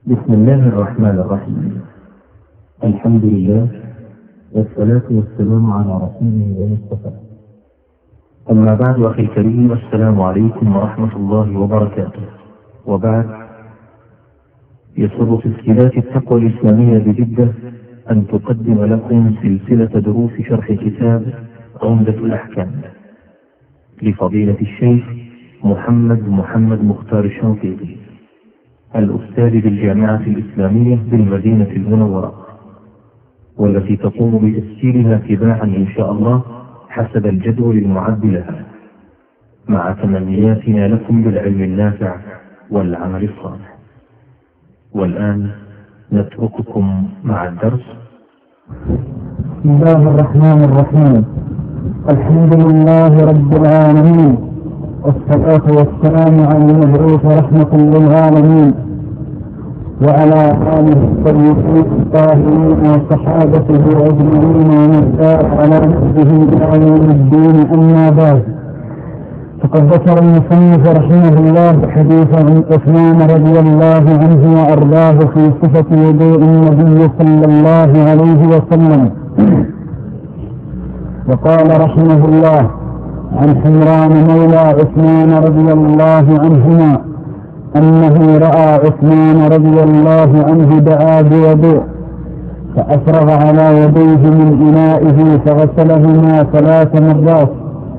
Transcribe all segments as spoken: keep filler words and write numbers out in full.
بسم الله الرحمن الرحيم. الحمد لله والصلاة والسلام على رسوله المصطفى. أما بعد، أخي الكريم، السلام عليكم ورحمة الله وبركاته. وبعد، يسر تسجيلات التقوى الإسلامية بجدة أن تقدم لكم سلسلة دروس شرح كتاب عمدة الأحكام لفضيلة الشيخ محمد محمد مختار الشنقيطي، الأستاذ بالجامعة الإسلامية بالمدينة المنورة، والتي تقوم بتسجيلها تباعا إن شاء الله حسب الجدول المعد لها، مع تمنياتنا لكم بالعلم النافع والعمل الصالح. والآن نترككم مع الدرس. بسم الله الرحمن الرحيم. الحمد لله رب العالمين، والصلاة والسلام على المبعوث رحمة للعالمين، وعلى آله الطيبين الطاهرين وصحابته أجمعين ومن سار على نهجه إلى يوم الدين. أما بعد، فقد ذكر المصنف رحمه الله حديث عن عثمان رضي الله عنه وأرضاه في صفة وضوء النبي صلى الله عليه وسلم. وقال رحمه الله عن حمران مولى عثمان رضي الله عنهما أنه رأى عثمان رضي الله عنه دعا بوضوء فأفرغ على يديه من إنائه فغسلهما ثلاث مرات،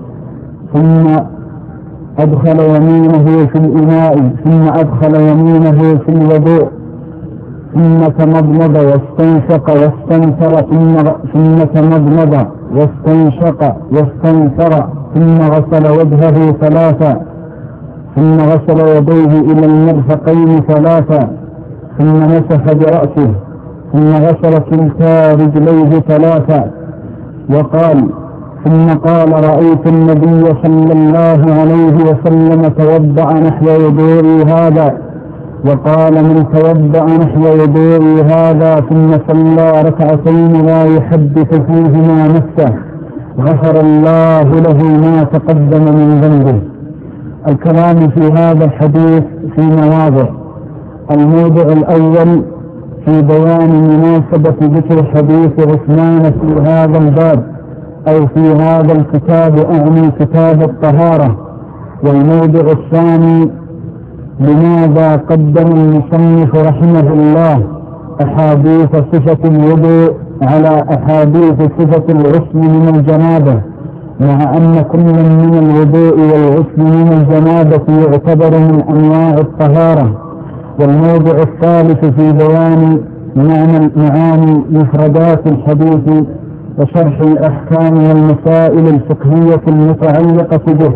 ثم أدخل يمينه في الإناء ثم أدخل يمينه في الوضوء، ثم تمضمض واستنشق واستنثر ثم تمضمض واستنشق واستنثر ثم غسل وجهه ثلاثا، ثم غسل يديه إلى المرفقين ثلاثا، ثم مسح برأسه، ثم غسل كلتا رجليه ثلاثا. وقال ثم قال رأيت النبي صلى الله عليه وسلم توضأ نحو وضوئي هذا. وقال من توضأ نحو وضوئي هذا ثم صلى ركعتين لا يحدث فيهما نفسه غفر الله له ما تقدم من ذنبه. الكلام في هذا الحديث في مواضع. الموضع الأول في بيان مناسبة ذكر حديث عثمان في هذا الباب أو في هذا الكتاب، أعني كتاب الطهارة. والموضع الثاني لماذا قدم المصنف رحمه الله أحاديث صفة الوضوء على أحاديث صفة الغسل من الجنابة، مع أن كل من الوضوء والغسل من الجنابة يعتبر من أنواع الطهارة. والموضع الثالث في بيان معنى معاني مفردات الحديث وشرح الأحكام والمسائل الفقهية المتعلقة به.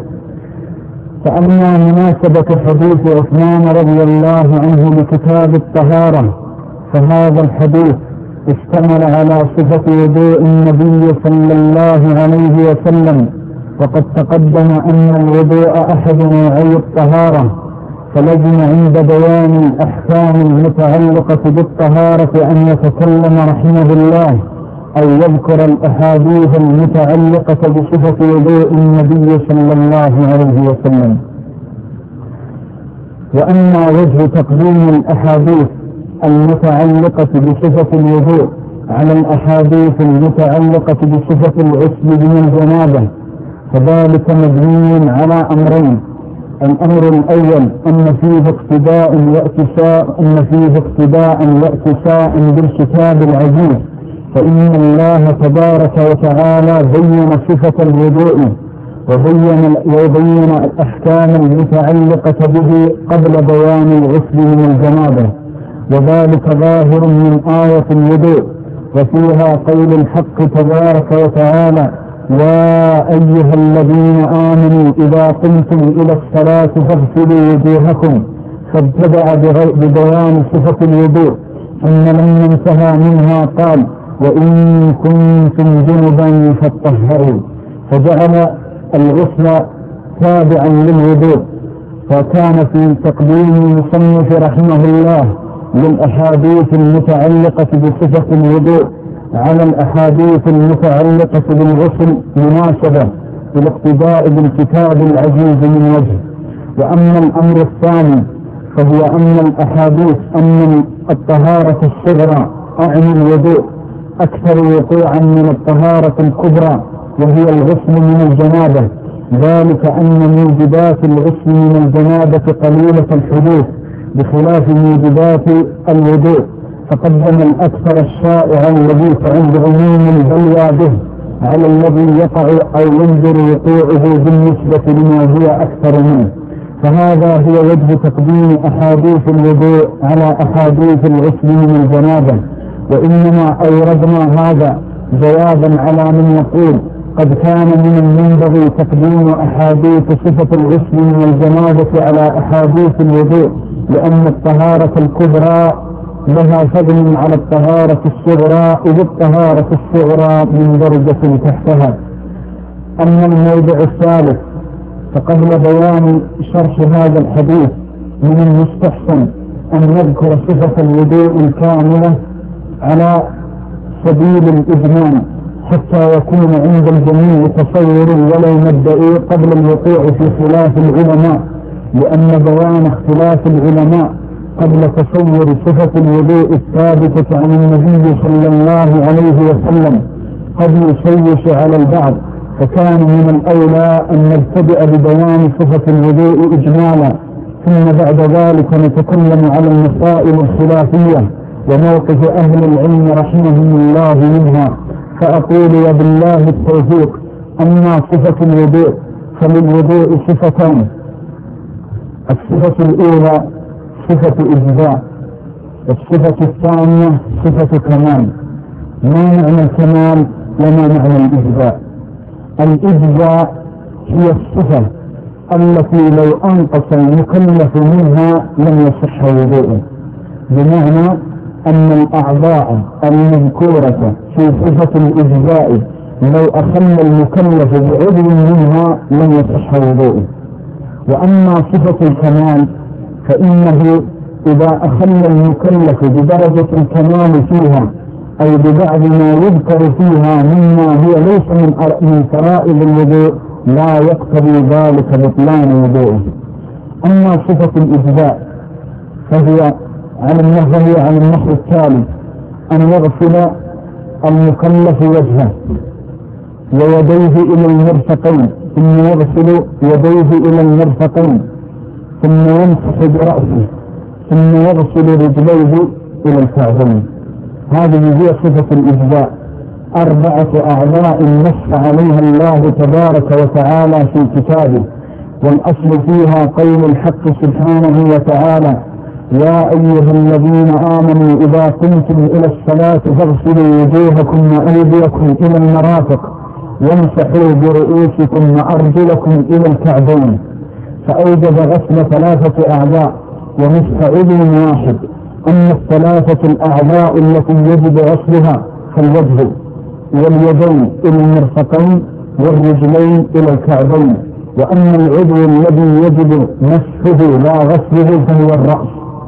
فأما مناسبة حديث عثمان رضي الله عنه لكتاب الطهارة، فهذا الحديث اشتمل على صفة وضوء النبي صلى الله عليه وسلم، وقد تقدم أن الوضوء أحد نوعي الطهارة، فلزم عند بيان الأحكام المتعلقة بالطهارة أن يتكلم رحمه الله أو يذكر الأحاديث المتعلقة بصفة وضوء النبي صلى الله عليه وسلم. وأما وجه تقديم الأحاديث المتعلقة بصفة الوضوء على الأحاديث المتعلقة بصفة الغسل من الجنابة، فذلك مبني على أمرين. الأمر الأول أن فيه اقتداء واتساء أن فيه اقتداء واتساء بالكتاب العزيز، فإن الله تبارك وتعالى بين صفة الوضوء وبين, وبين الأحكام المتعلقة به قبل بيان الغسل من الجنابة، وذلك ظاهر من آية الوضوء، وفيها قول الحق تبارك وتعالى: يا أيها الذين آمنوا إذا قمتم إلى الصلاة فاغسلوا وجوهكم، فابتدأ ببيان صفة الوضوء، ثم لما انتهى منها قال: وإن كنتم جنبا فاطهروا، فجعل الغسل تابعا للوضوء. فكان في تقديم المصنف رحمه الله للأحاديث المتعلقة بصفة الوضوء على الأحاديث المتعلقة بالغسل مناسبة بالاقتداء بالكتاب العزيز من وجه. وأما الأمر الثاني فهي أن الأحاديث أن الطهارة الصغرى أعني الوضوء أكثر وقوعا من الطهارة الكبرى وهي الغسل من الجنابة، ذلك أن موجبات الغسل من الجنابة قليلة الحدوث بخلاف موجبات الوضوء، فقدم الأكثر الشائع الذي تعد عموم البلوى به على الذي يقع أو ينظر وقوعه بالنسبة لما هو أكثر منه، فهذا هو وجه تقديم أحاديث الوضوء على أحاديث الغسل من الجنابة. وإنما أوردنا هذا جوابا على من يقول قد كان من المنبغي تقديم أحاديث صفة الغسل من الجنابة على أحاديث الوضوء، لأن الطهارة الكبرى لها فضل على الطهارة الصغرى، إذ الطهارة الصغرى من درجة تحتها. أما الموضع الثالث فقبل بيان شرح هذا الحديث من المستحسن أن نذكر صفة الوضوء الكاملة على سبيل الإجمال حتى يكون عند الجميع تصور ولو مبدئي قبل الوقوع في خلاف العلماء، لأن بيان اختلاف العلماء قبل تصور صفة الوضوء الثابتة عن النبي صلى الله عليه وسلم قد يشوش على البعض، فكان من الأولى أن نبتدئ ببيان صفة الوضوء إجمالا، ثم بعد ذلك نتكلم على المسائل الخلافية وموقف أهل العلم رحمهم الله منها. فأقول وبالله التوفيق: أما صفة الوضوء فللوضوء صفتان، الصفة الأولى صفة إجزاء، والصفة الثانية صفة كمال. ما معنى الكمال وما معنى الإجزاء؟ الإجزاء هي الصفة التي لو أنقص المكلف منها لم يصح وضوءه، بمعنى أن الأعضاء المذكورة في صفة الإجزاء لو أخل المكلف بعضو منها لم يصح وضوءه. وأما صفة الكمال فإنه إذا أخل المكلف بدرجة الكمال فيها أي ببعض ما يذكر فيها مما هو ليس من فرائض الوضوء لا يقتضي ذلك بطلان وضوءه. أما صفة الإجزاء فهي على النحو على النحو التالي: أن يغسل المكلف وجهه ويديه إلى المرفقين، ثم يغسل يديه إلى المرفقين، ثم يمسح برأسه، ثم يغسل رجليه إلى الكعبين. هذه هي صفة الإجزاء، أربعة أعضاء نص عليها الله تبارك وتعالى في كتابه، والأصل فيها قول الحق سبحانه وتعالى: يا أيها الذين آمنوا إذا قمتم إلى الصلاة فاغسلوا وجوهكم وأيديكم إلى المرافق وامسحوا برؤوسكم وأرجلكم إلى الكعبين. فأوجب غسل ثلاثة أعضاء ومسح عضو واحد. أما الثلاثة الأعضاء التي يجب غسلها فالوجه واليدين إلى المرفقين والرجلين إلى الكعبين. وأما العضو الذي يجب مسحه لا غسله فهو الرأس.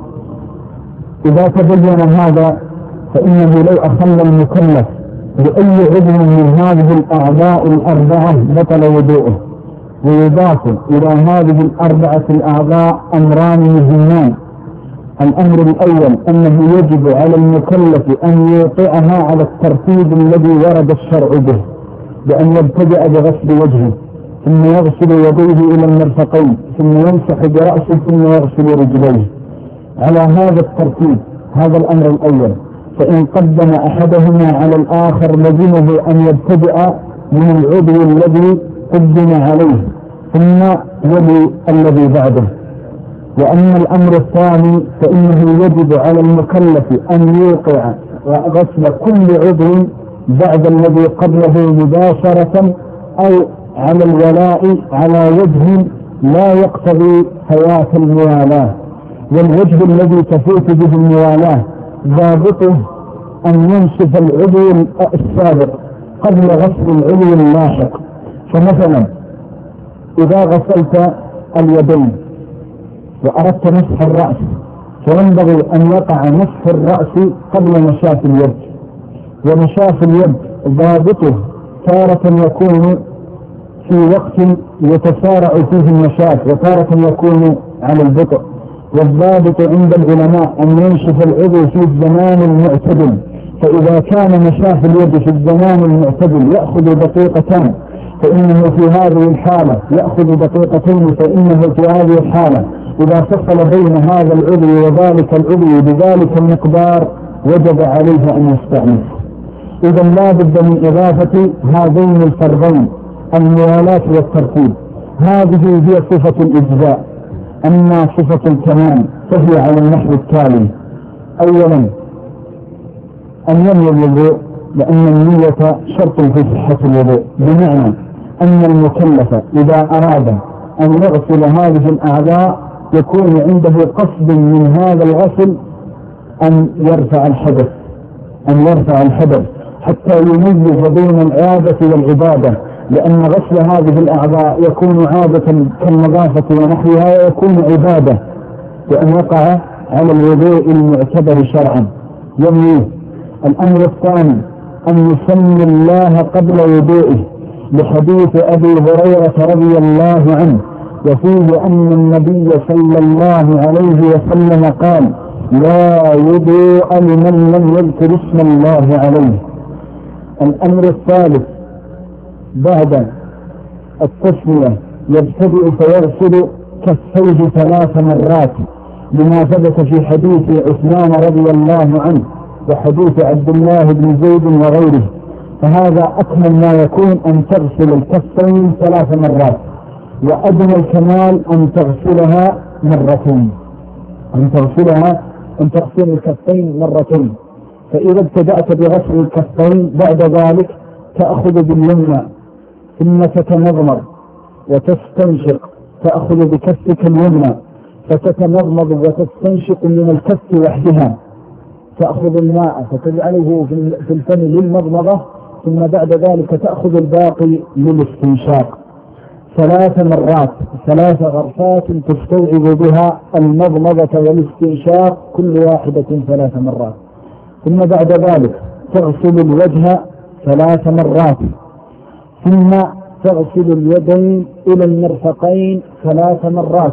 إذا تبين هذا فإنه لو أخل المكلف بأي عضو من هذه الأعضاء الأربعة بطل وضوءه. ويضاف إلى هذه الأربعة الأعضاء أمران مهمان: الأمر الأول أنه يجب على المكلف أن يوقعها على الترتيب الذي ورد الشرع به، بأن يبتدأ بغسل وجهه ثم يغسل يديه إلى المرفقين ثم يمسح برأسه ثم يغسل رجليه على هذا الترتيب. هذا الأمر الأول. فإن قدم أحدهما على الآخر لزمه أن يبتدأ من العضو الذي قدم عليه ثم يلي الذي بعده. وأما الأمر الثاني فإنه يجب على المكلف أن يوقع غسل كل عضو بعد الذي قبله مباشرة أو على الولاء على وجه لا يقتضي حياة الموالاة. والوجه الذي تفوت به الموالاة ضابطه أن ينشف العضو السابق قبل غسل العضو اللاحق. فمثلا إذا غسلت اليدين وأردت مسح الرأس فينبغي أن يقع مسح الرأس قبل نشاف اليد. ونشاف اليد ضابطه تارة يكون في وقت يتسارع فيه النشاف وتارة يكون على البطء. والضابط عند العلماء أن ينشف العضو في الزمان المعتدل، فإذا كان نشاف اليد في الزمان المعتدل يأخذ دقيقتان فإنه في هذه الحالة يأخذ دقيقتين فإنه في هذه الحالة إذا فصل بين هذا العضو وذلك العضو بذلك المقدار وجب عليه أن يستأنف. إذا لا بد من إضافة هذين الفرضين الموالاة والترتيب. هذه هي صفة الإجزاء. أما صفة الكمال فهي على النحو التالي: أولا أن ينوي الوضوء، لأن النية شرط في صحة الوضوء، بمعنى أن المكلف إذا أراد أن يغسل هذه الأعضاء يكون عنده قصد من هذا الغسل أن يرفع الحدث أن يرفع الحدث حتى يميز بين العادة والعبادة، لأن غسل هذه الأعضاء يكون عادة كالنظافة ونحوها ويكون عبادة، وأن يقع على الوضوء المعتبر شرعا ينويه. الأمر الثاني أن يسمي الله قبل وضوئه، لحديث أبي هريرة رضي الله عنه وفيه أن النبي صلى الله عليه وسلم قال: لا وضوء لمن لم يذكر اسم الله عليه. الأمر الثالث بعد التسمية يبتدئ فيغسل كفيه ثلاث مرات، لما ثبت في حديث عثمان رضي الله عنه وحديث عبد الله بن زيد وغيره، فهذا أكمل ما يكون أن تغسل الكفين ثلاث مرات، وأدنى الكمال أن تغسلها مرتين أن تغسلها أن تغسل الكفين مرتين. فإذا ابتدأت بغسل الكفين بعد ذلك تأخذ باليمنى ثم تتمضمض وتستنشق، تأخذ بكفك اليمنى فتتمضمض وتستنشق من الكف وحدها، تأخذ الماء فتجعله في الفم للمضمضة، ثم بعد ذلك تأخذ الباقي للاستنشاق ثلاث مرات، ثلاث غرفات تستوعب بها المضمضة والاستنشاق كل واحدة ثلاث مرات. ثم بعد ذلك تغسل الوجه ثلاث مرات، ثم تغسل اليدين إلى المرفقين ثلاث مرات،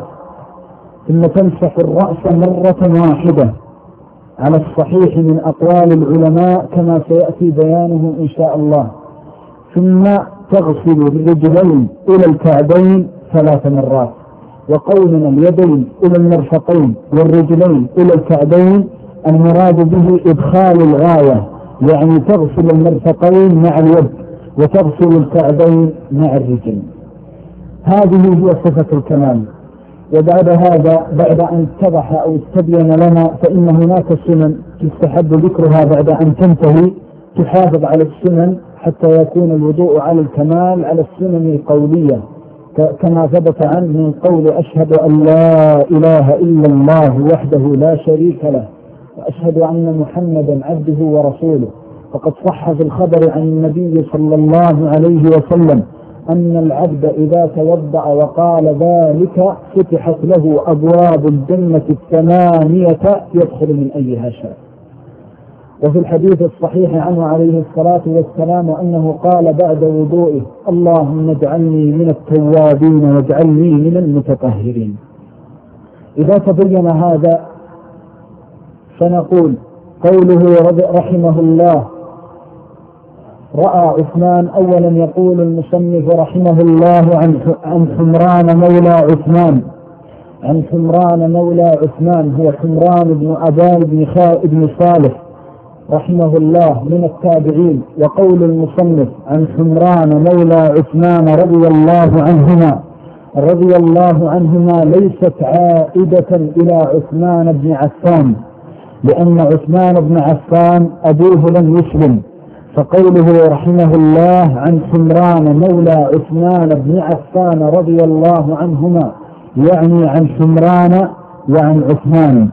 ثم تمسح الرأس مرة واحدة على الصحيح من أقوال العلماء كما سيأتي بيانه إن شاء الله، ثم تغسل الرجلين إلى الكعبين ثلاث مرات. وقولنا اليدين إلى المرفقين والرجلين إلى الكعبين المراد به إدخال الغاية، يعني تغسل المرفقين مع اليد وتغسل الكعبين مع الرجل. هذه هي صفة الكمال. وبعد هذا بعد أن اتضح أو استبين لنا فإن هناك سنن تستحب ذكرها بعد أن تنتهي تحافظ على السنن حتى يكون الوضوء على الكمال على السنن القولية، كما ثبت عنه من قول: أشهد أن لا إله إلا الله وحده لا شريك له وأشهد أن محمدا عبده ورسوله. فقد صح في الخبر عن النبي صلى الله عليه وسلم أن العبد إذا توضأ وقال ذلك فتحت له أبواب الجنة الثمانية يدخل من أيها شاء. وفي الحديث الصحيح عنه عليه الصلاة والسلام أنه قال بعد وضوئه: اللهم اجعلني من التوابين واجعلني من المتطهرين. إذا تبين هذا فنقول قوله رحمه الله رأى عثمان. أولا يقول المصنف رحمه الله عن عن حمران مولى عثمان عن حمران مولى عثمان هو حمران بن أبان بن بن صالح رحمه الله من التابعين. وقول المصنف عن حمران مولى عثمان رضي الله عنهما رضي الله عنهما ليست عائدة إلى عثمان بن عفان، لأن عثمان بن عفان أبوه لم يسلم. فقوله رحمه الله عن حمران مولى عثمان بن عفان رضي الله عنهما يعني عن حمران وعن عثمان.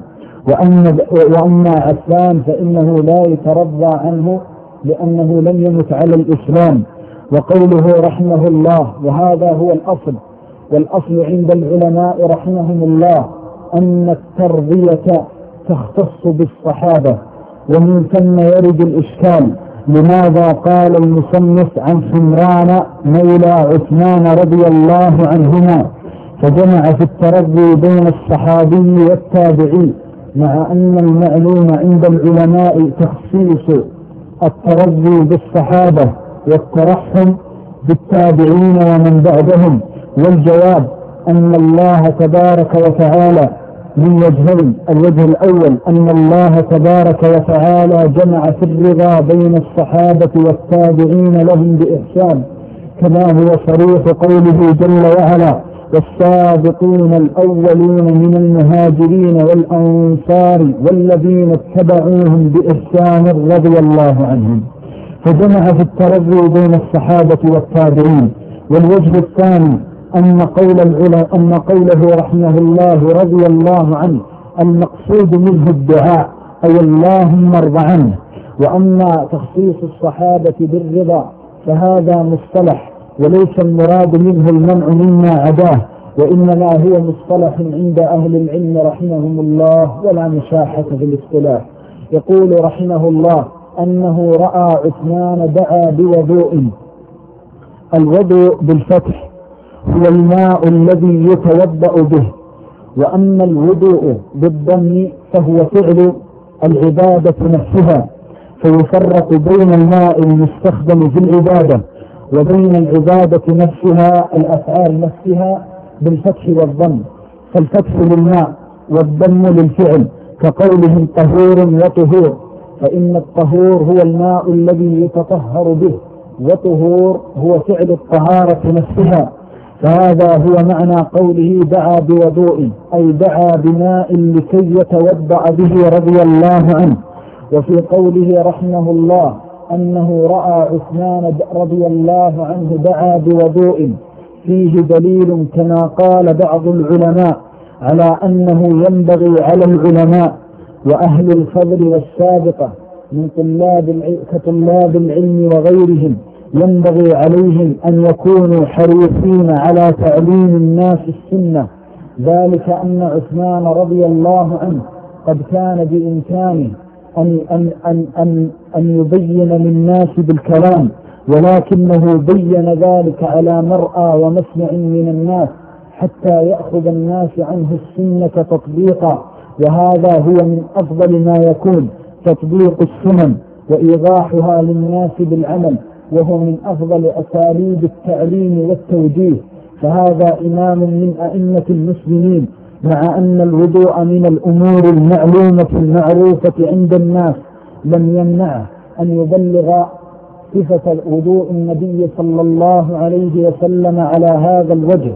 وأما عفان فإنه لا يترضى عنه لأنه لم يمت على الإسلام. وقوله رحمه الله وهذا هو الأصل، والأصل عند العلماء رحمهم الله أن الترضية تختص بالصحابة، ومن ثم يرد الإشكال لماذا قال المصنف عن حمران مولى عثمان رضي الله عنهما، فجمع في الترضي بين الصحابي والتابعي، مع أن المعلوم عند العلماء تخصيص الترضي بالصحابة والترحم بالتابعين ومن بعدهم. والجواب أن الله تبارك وتعالى من وجهين: الوجه الأول أن الله تبارك وتعالى جمع في الرضا بين الصحابة والتابعين لهم بإحسان، كما هو صريح قوله جل وعلا: والسابقون الأولون من المهاجرين والأنصار والذين اتبعوهم بإحسان رضي الله عنهم. فجمع في الترضي بين الصحابة والتابعين. والوجه الثاني أن قول العلماء أن قوله رحمه الله رضي الله عنه المقصود منه الدعاء، أي اللهم ارض عنه. وأما تخصيص الصحابة بالرضا فهذا مصطلح، وليس المراد منه المنع مما عداه، وإنما هو مصطلح عند أهل العلم رحمهم الله، ولا مشاحة في الاصطلاح. يقول رحمه الله أنه رأى عثمان دعا بوضوء. الوضوء بالفتح هو الماء الذي يتوضأ به، وأما الوضوء بالضم فهو فعل العبادة نفسها، فيفرق بين الماء المستخدم في العبادة وبين العبادة نفسها الأفعال نفسها بالفتح والضم. فالفتح للماء والضم للفعل، كقولهم طهور وطهور، فإن الطهور هو الماء الذي يتطهر به، وطهور هو فعل الطهارة نفسها. فهذا هو معنى قوله دعا بوضوء، أي دعا بماء لكي يتوضأ به رضي الله عنه. وفي قوله رحمه الله أنه رأى عثمان رضي الله عنه دعا بوضوء فيه دليل كما قال بعض العلماء على أنه ينبغي على العلماء وأهل الفضل والسابقة من طلاب كطلاب العلم وغيرهم، ينبغي عليهم أن يكونوا حريصين على تعليم الناس السنة، ذلك أن عثمان رضي الله عنه قد كان بإمكانه أن, أن, أن, أن, أن يبين للناس بالكلام، ولكنه بين ذلك على مرأى ومسمع من الناس حتى يأخذ الناس عنه السنة تطبيقا. وهذا هو من أفضل ما يكون، تطبيق السنن وإيضاحها للناس بالعمل، وهو من أفضل أساليب التعليم والتوجيه. فهذا إمام من أئمة المسلمين، مع أن الوضوء من الأمور المعلومة المعروفة عند الناس، لم يمنع أن يبلغ صفة الوضوء النبي صلى الله عليه وسلم على هذا الوجه.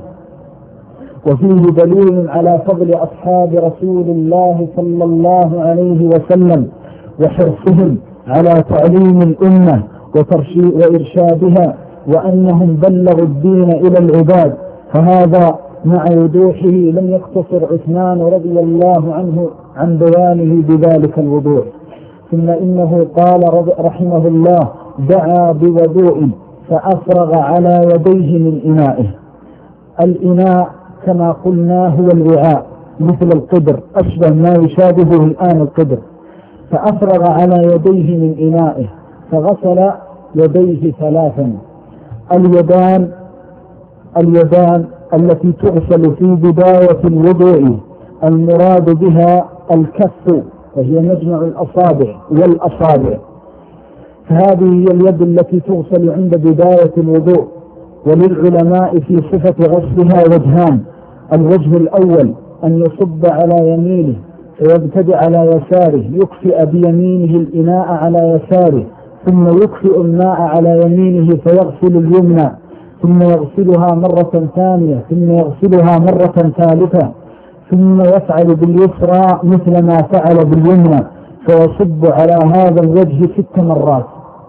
وفيه دليل على فضل أصحاب رسول الله صلى الله عليه وسلم وحرصهم على تعليم الأمة وإرشادها، وأنهم بلغوا الدين إلى العباد. فهذا مع وضوحه لم يقتصر عثمان رضي الله عنه عن بيانه بذلك الوضوح، ثم إنه قال رحمه الله دعا بوضوء فأفرغ على يديه من إنائه. الإناء كما قلنا هو الوعاء مثل القدر، أشبه ما يشابهه الآن القدر. فأفرغ على يديه من إنائه فغسل يديه ثلاثا. اليدان اليدان التي تغسل في بداية الوضوء المراد بها الكف، وهي مجمع الأصابع والأصابع، فهذه هي اليد التي تغسل عند بداية الوضوء. وللعلماء في صفة غسلها وجهان: الوجه الأول أن يصب على يمينه فيبتدئ على يساره، يكفئ بيمينه الإناء على يساره، ثم يكفئ الماء على يمينه فيغسل اليمنى، ثم يغسلها مرة ثانية، ثم يغسلها مرة ثالثة، ثم يفعل باليسرى مثل ما فعل باليمنى، فيصب على هذا الوجه ست مرات.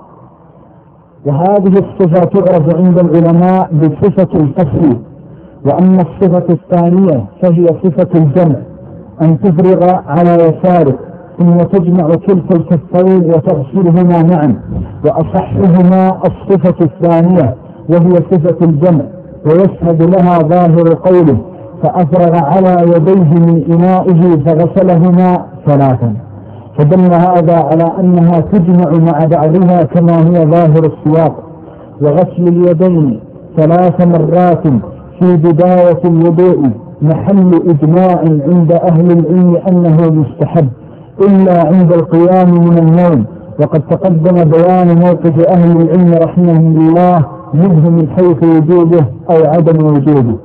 وهذه الصفة تعرف عند العلماء بصفة الفصل. وأما الصفة الثانية فهي صفة الجمع، أن تفرغ على يسارك ثم تجمع كلتا الكفين وتغسلهما معا، وأصحهما الصفة الثانية وهي صفة الجمع، ويشهد لها ظاهر قوله فأفرغ على يديه من إنائه فغسلهما ثلاثا. فدل هذا على أنها تجمع مع بعضها كما هو ظاهر السياق. وغسل اليدين ثلاث مرات في بداية الوضوء محل إجماع عند أهل العلم أنه مستحب إلا عند القيام من النوم، وقد تقدم بيان موقف أهل العلم رحمهم الله منه من حيث وجوده أو عدم وجوده.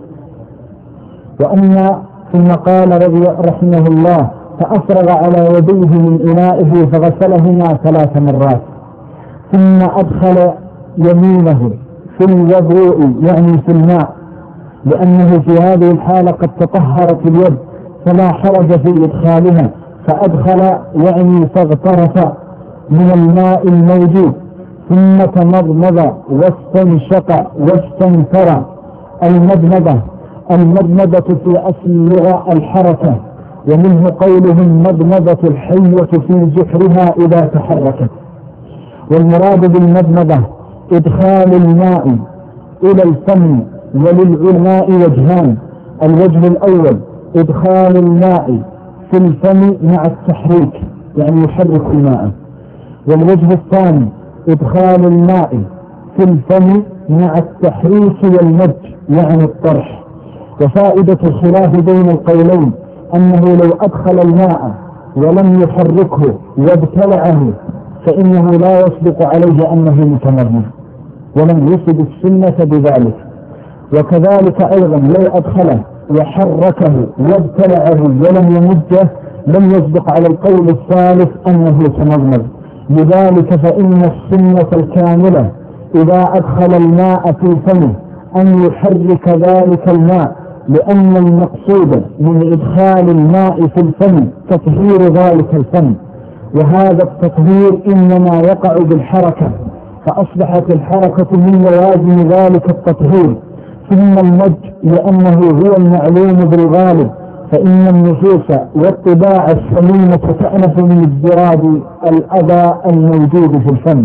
وأما ثم قال رحمه الله: فأفرغ على يديه من إنائه فغسلهما ثلاث مرات، ثم أدخل يمينه في الوضوء يعني في الماء، لأنه في هذه الحالة قد تطهرت اليد فلا حرج في إدخالها، فأدخل يعني فاغترف من الماء الموجود، ثم تمضمض واستنشق واستنثر. المضمضة المضمضة في أصل اللغة الحركة، ومنه قولهم مضمضة الحية في جحرها إذا تحركت. والمراد بالمضمضة إدخال الماء إلى الفم، وللعلماء وجهان: الوجه الأول إدخال الماء في الفم مع التحريك يعني يحرك الماء، والوجه الثاني إدخال الماء في الفم مع التحريك والمد يعني الطرح. وفائدة الخلاف بين القولين أنه لو أدخل الماء ولم يحركه وابتلعه فإنه لا يصدق عليه أنه متمرد، ولم يفد السنة بذلك. وكذلك أيضا لو أدخله وحركه وابتلعه ولم يمده لم يصدق على القول الثالث أنه تمرد. لذلك فإن السنة الكاملة إذا أدخل الماء في فمه أن يحرك ذلك الماء، لأن المقصود من إدخال الماء في الفم تطهير ذلك الفم، وهذا التطهير إنما يقع بالحركة، فأصبحت الحركة من لوازم ذلك التطهير. ثم المد لأنه هو المعلوم بالغالب، فإن النفوس والطباع السليمة تأنف من ازدراد الأذى الموجود في الفم.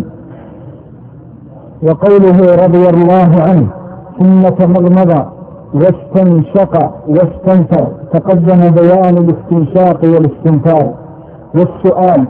وقوله رضي الله عنه: ثم تمضمض واستنشق واستنثر، تقدم بيان الاستنشاق والاستنثار. والسؤال: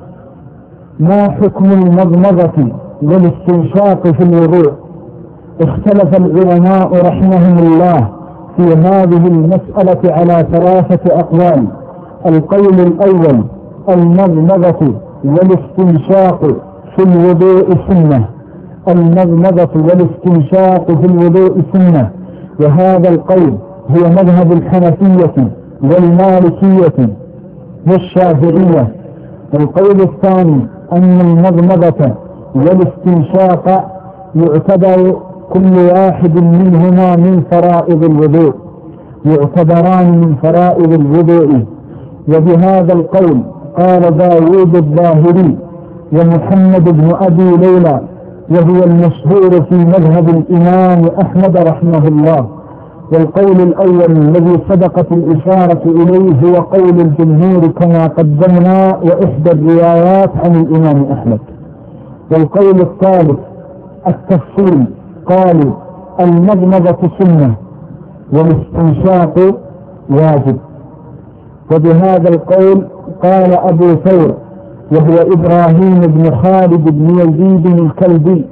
ما حكم المضمضة والاستنشاق في الوضوء؟ اختلف العلماء رحمهم الله في هذه المسألة على ثلاثة أقوال. القول الأول: المضمضة والاستنشاق في الوضوء سنة. المضمضة والاستنشاق في الوضوء سنة، وهذا القول هو مذهب الحنفية والمالكية والشافعية. القول الثاني أن المضمضة والاستنشاق يعتبر كل واحد منهما من فرائض الوضوء، يعتبران من فرائض الوضوء. وبهذا القول قال داود الظاهري ومحمد بن أبي ليلى، وهو المشهور في مذهب الإمام أحمد رحمه الله. والقول الأول الذي سبقت الإشارة إليه هو قول الجمهور كما قدمنا، وإحدى الروايات عن الإمام أحمد. والقول الثالث التفصيل، قالوا المضمضة سنة والاستنشاق واجب. وبهذا القول قال أبو ثور وهو إبراهيم بن خالد بن يزيد الكلبي،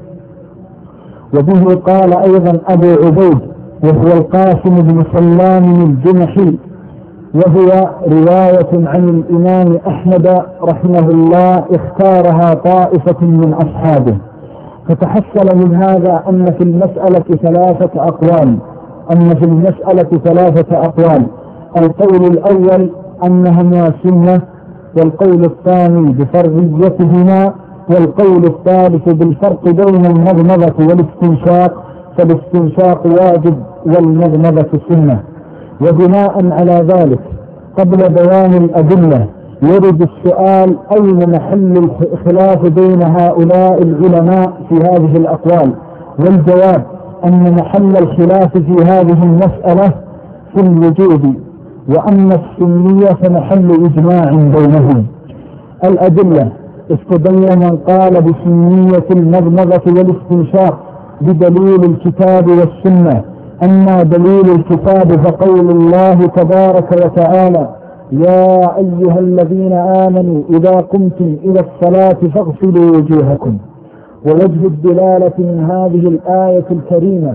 وبه قال أيضا أبو عبيد وهو القاسم بن سلام الجمحي، وهي رواية عن الإمام أحمد رحمه الله اختارها طائفة من أصحابه. فتحصل من هذا أن في المسألة ثلاثة أقوال أن في المسألة ثلاثة أقوال القول الأول أنهما سنة، والقول الثاني بفرضيتهما، والقول الثالث بالفرق بين المضمضة والاستنشاق، فالاستنشاق واجب والمضمضة سنة. وبناء على ذلك قبل بيان الأدلة يرد السؤال: أين محل الخلاف بين هؤلاء العلماء في هذه الأقوال؟ والجواب أن محل الخلاف في هذه المسألة في الوجوب، وأما السنية فمحل إجماع بينهم. الأدلة: استدل من قال بسنية المضمضة والاستنشاق بدليل الكتاب والسنة. أما دليل الكتاب فقول الله تبارك وتعالى: يا أيها الذين آمنوا إذا قمتم إلى الصلاة فاغسلوا وجوهكم. ووجه الدلالة من هذه الآية الكريمة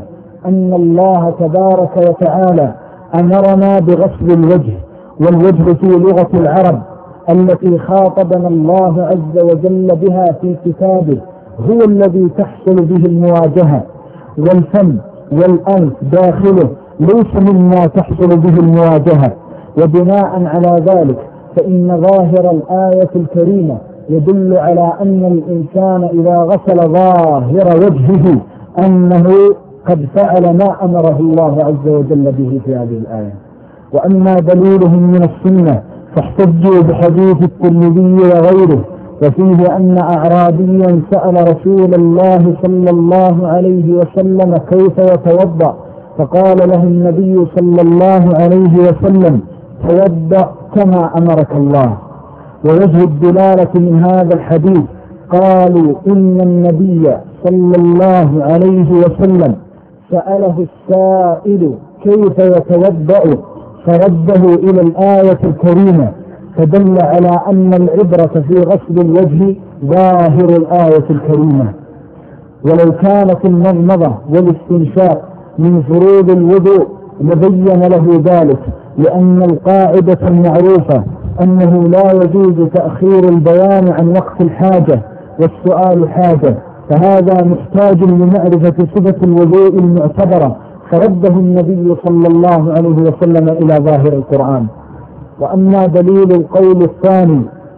أن الله تبارك وتعالى أمرنا بغسل الوجه، والوجه في لغة العرب التي خاطبنا الله عز وجل بها في كتابه هو الذي تحصل به المواجهة، والفم والأنف داخله ليس مما تحصل به المواجهة. وبناء على ذلك فإن ظاهر الآية الكريمة يدل على أن الإنسان إذا غسل ظاهر وجهه أنه قد فعل ما أمره الله عز وجل به في هذه الآية. وأما دليلهم من السنة فاحتجوا بحديث الترمذي وغيره، وفيه أن أعرابيا سأل رسول الله صلى الله عليه وسلم كيف يتوضأ، فقال له النبي صلى الله عليه وسلم توضأ كما أمرك الله. ووجه الدلالة من هذا الحديث قالوا إن النبي صلى الله عليه وسلم سأله السائل كيف يتوضأ فرده إلى الآية الكريمة، فدل على أن العبرة في غسل الوجه ظاهر الآية الكريمة. ولو كانت المضمضة والاستنشاق من فروض الوضوء لبين له ذلك، لأن القاعدة المعروفة أنه لا يجوز تأخير البيان عن وقت الحاجة والسؤال حاجة، فهذا محتاج لمعرفة صفة الوضوء المعتبرة، فرده النبي صلى الله عليه وسلم إلى ظاهر القرآن. وأما دليل القول الثاني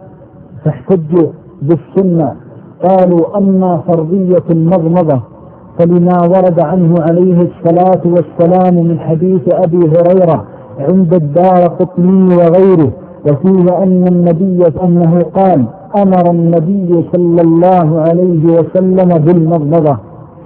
فاحتجوا بالسنة، قالوا أما فرضية المضمضة فلما ورد عنه عليه الصلاة والسلام من حديث أبي هريرة عند الدارقطني وغيره، وفيه أن النبي أنه قال أمر النبي صلى الله عليه وسلم بالمضمضة.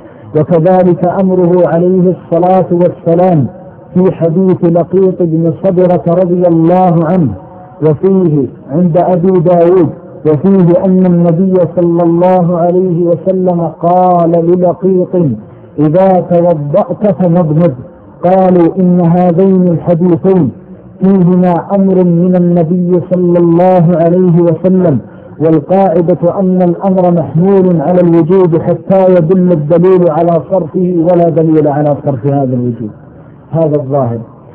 وكذلك أمره عليه الصلاة والسلام في حديث لقيط بن صبرة رضي الله عنه، وفيه عند أبي داود، وفيه أن النبي صلى الله عليه وسلم قال للقيط إذا توضأت فمضمض. قالوا إن هذين الحديثين فيهما أمر من النبي صلى الله عليه وسلم، والقاعدة أن الأمر محمول على الوجوب حتى يدل الدليل على صرفه، ولا دليل على صرف هذا الوجوب، هذا الظاهر.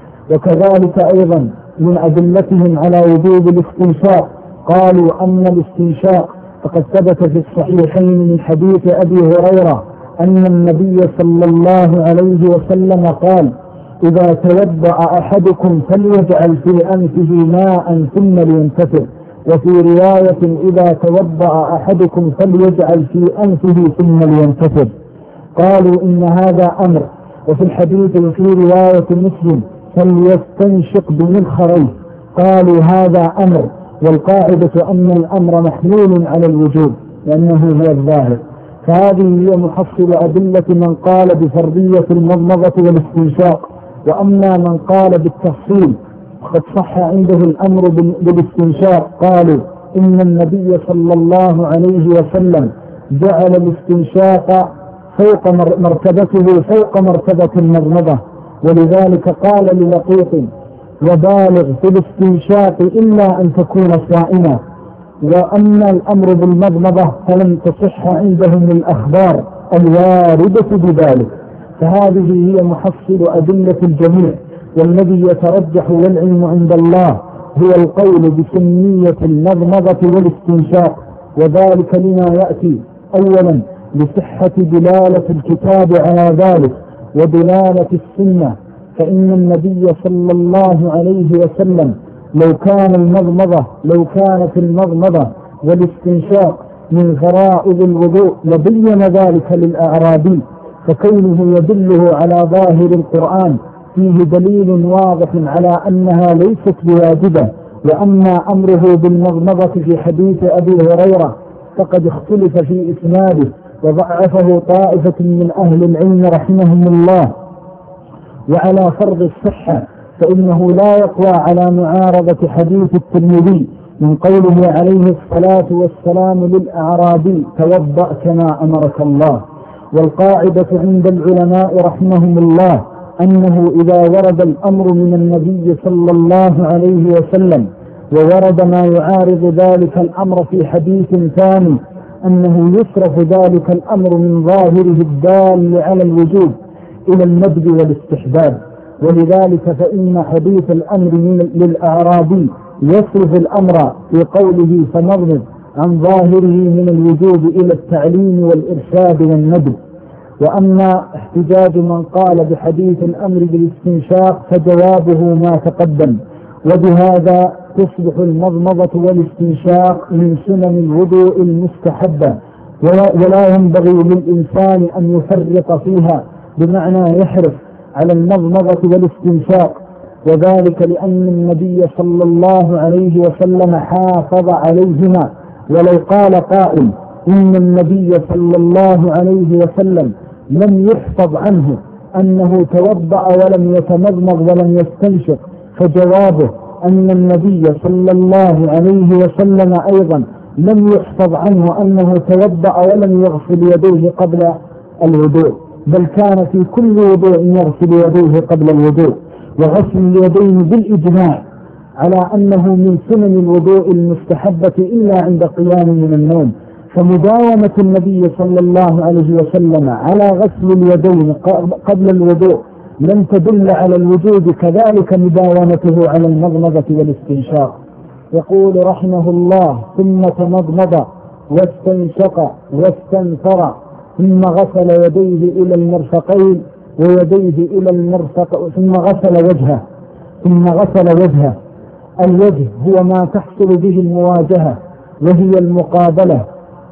وكذلك أيضا من أدلتهم على وجوب الاستنشاق قالوا أن الاستنشاق فقد ثبت في الصحيحين من حديث أبي هريرة أن النبي صلى الله عليه وسلم قال إذا توضأ أحدكم فليجعل في أنفه ماء ثم لينتفع، وفي رواية إذا توضأ أحدكم فليجعل في أنفه ثم لينتفع. قالوا إن هذا أمر. وفي الحديث وفي رواية مسلم فليستنشق بمنخريه، قالوا هذا أمر، والقاعدة أن الأمر محمول على الوجوب لأنه هو الظاهر. فهذه هي محصل أدلة من قال بفرضية المضمضة والاستنشاق. وأما من قال بالتفصيل قد صح عنده الأمر بالاستنشاق، قالوا إن النبي صلى الله عليه وسلم جعل الاستنشاق فوق مرتبته فوق مرتبة المضمضة، ولذلك قال للقيط وبالغ في الاستنشاق إلا أن تكون صائما. وأما الأمر بالمضمضة فلم تصح عندهم الأخبار الواردة بذلك. فهذه هي محصل أدلة الجميع، والذي يترجح والعلم عند الله هو القول بسنية المضمضة والاستنشاق، وذلك لما يأتي أولا لصحة دلالة الكتاب على ذلك ودلالة السنة، فإن النبي صلى الله عليه وسلم لو كان المضمضة لو كانت المضمضة والاستنشاق من فرائض الوضوء لبين ذلك للأعرابي، فكونه يدله على ظاهر القرآن فيه دليل واضح على أنها ليست بواجبة. وأما أمره بالمضمضة في حديث أبي هريرة فقد اختلف في إسناده وضعفه طائفة من أهل العلم رحمهم الله. وعلى فرض الصحة فإنه لا يقوى على معارضة حديث الترمذي من قوله عليه الصلاة والسلام للأعرابي توضأ كما أمرك الله. والقاعدة عند العلماء رحمهم الله أنه إذا ورد الأمر من النبي صلى الله عليه وسلم وورد ما يعارض ذلك الأمر في حديث ثاني أنه يصرف ذلك الأمر من ظاهره الدال على الوجوب إلى الندب والاستحباب. ولذلك فإن حديث الأمر للأعرابي يصرف الأمر في قوله فنضرب عن ظاهره من الوجوب إلى التعليم والإرشاد والندب. وأما احتجاج من قال بحديث الأمر بالاستنشاق فجوابه ما تقدم، وبهذا تصبح المضمضة والاستنشاق من سنن الوضوء المستحبة، ولا ينبغي للإنسان أن يفرط فيها، بمعنى يحرص على المضمضة والاستنشاق، وذلك لأن النبي صلى الله عليه وسلم حافظ عليهما. ولو قال قائل إن النبي صلى الله عليه وسلم لم يحفظ عنه أنه توضأ ولم يتمضمض ولم يستنشق، فجوابه أن النبي صلى الله عليه وسلم أيضا لم يحفظ عنه أنه توضأ ولم يغسل يديه قبل الوضوء، بل كان في كل وضوء يغسل يديه قبل الوضوء. وغسل اليدين بالإجماع على أنه من سنن الوضوء المستحبة إلا عند قيام من النوم. فمداومة النبي صلى الله عليه وسلم على غسل اليدين قبل الوضوء لم تدل على الوجوب، كذلك مداومته على المضمضة والاستنشاق. يقول رحمه الله ثم تمضمض واستنشق واستنثر ثم غسل يديه إلى المرفقين ويديه إلى المرفق ثم غسل وجهه ثم غسل وجهه. الوجه هو ما تحصل به المواجهة وهي المقابلة،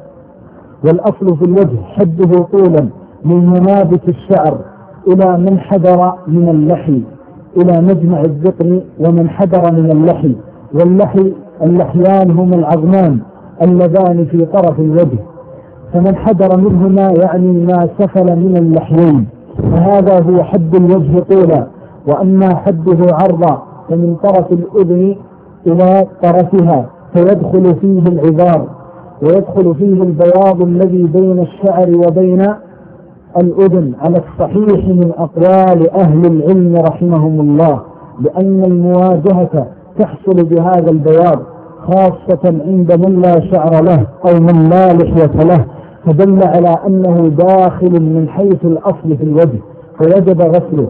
والأصل في الوجه حده طولا من منابت الشعر إلى من حدر من اللحي إلى مجمع الذقن ومن حدر من اللحي. واللحي اللحيان هم العظمان اللذان في طرف الوجه، فمن حدر منهما يعني ما سفل من اللحيين، فهذا هو حد الوجه طولا. وأما حده عرضا فمن طرف الأذن إلى طرفها، فيدخل فيه العذار ويدخل فيه البياض الذي بين الشعر وبين الأذن على الصحيح من أقوال أهل العلم رحمهم الله، لأن المواجهة تحصل بهذا البياض خاصة عند من لا شعر له أو من لا لحية له، فدل على أنه داخل من حيث الأصل في الوجه فوجب غسله.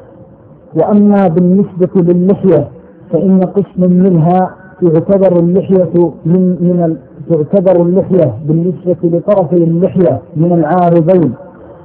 وأما بالنسبة للحية فإن قسم منها تعتبر اللحية من من تعتبر اللحية بالنسبة لطرفي اللحية من العارضين،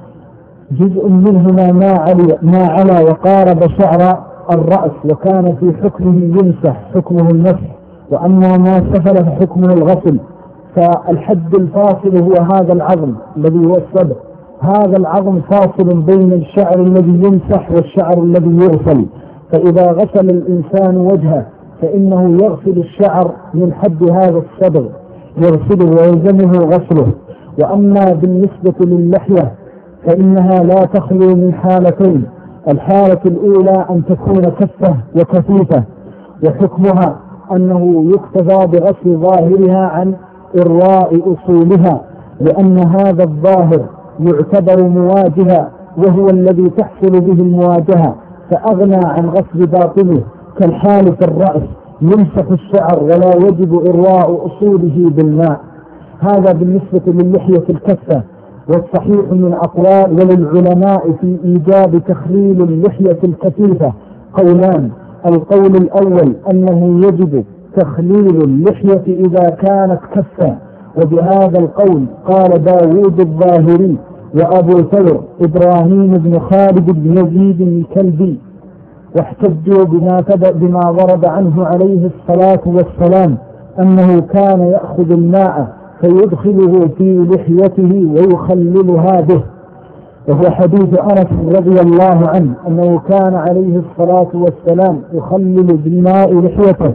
جزء منهما ما علي ما على وقارب شعر الرأس وكان في حكمه يمسح حكمه المسح، وأما ما سفل فحكمه الغسل. فالحد الفاصل هو هذا العظم الذي هو الصدر، هذا العظم فاصل بين الشعر الذي يمسح والشعر الذي يغسل، فإذا غسل الإنسان وجهه فإنه يغسل الشعر من حد هذا الصدر يغسله ويلزمه غسله. وأما بالنسبة للحية فإنها لا تخلو من حالتين، الحالة الأولى أن تكون كفة وكثيفة، وحكمها أنه يكتفى بغسل ظاهرها عن إرواء أصولها، لأن هذا الظاهر يعتبر مواجهة وهو الذي تحصل به المواجهة، فأغنى عن غسل باطنه كالحال في الرأس يمسح الشعر ولا يجب إرواء أصوله بالماء. هذا بالنسبة للحية الكفة. والصحيح من أقوال وللعلماء في إيجاب تخليل اللحية الكثيفة قولان: القول الأول أنه يجب تخليل اللحية إذا كانت كفة، وبهذا القول قال داود الظاهري وأبو ثور إبراهيم بن خالد بن يزيد الكلبي، واحتجوا بما, بما ورد عنه عليه الصلاة والسلام أنه كان يأخذ الماء فيدخله في لحيته ويخللها به، وهو حديث أنس رضي الله عنه أنه كان عليه الصلاة والسلام يخلل بالماء لحيته.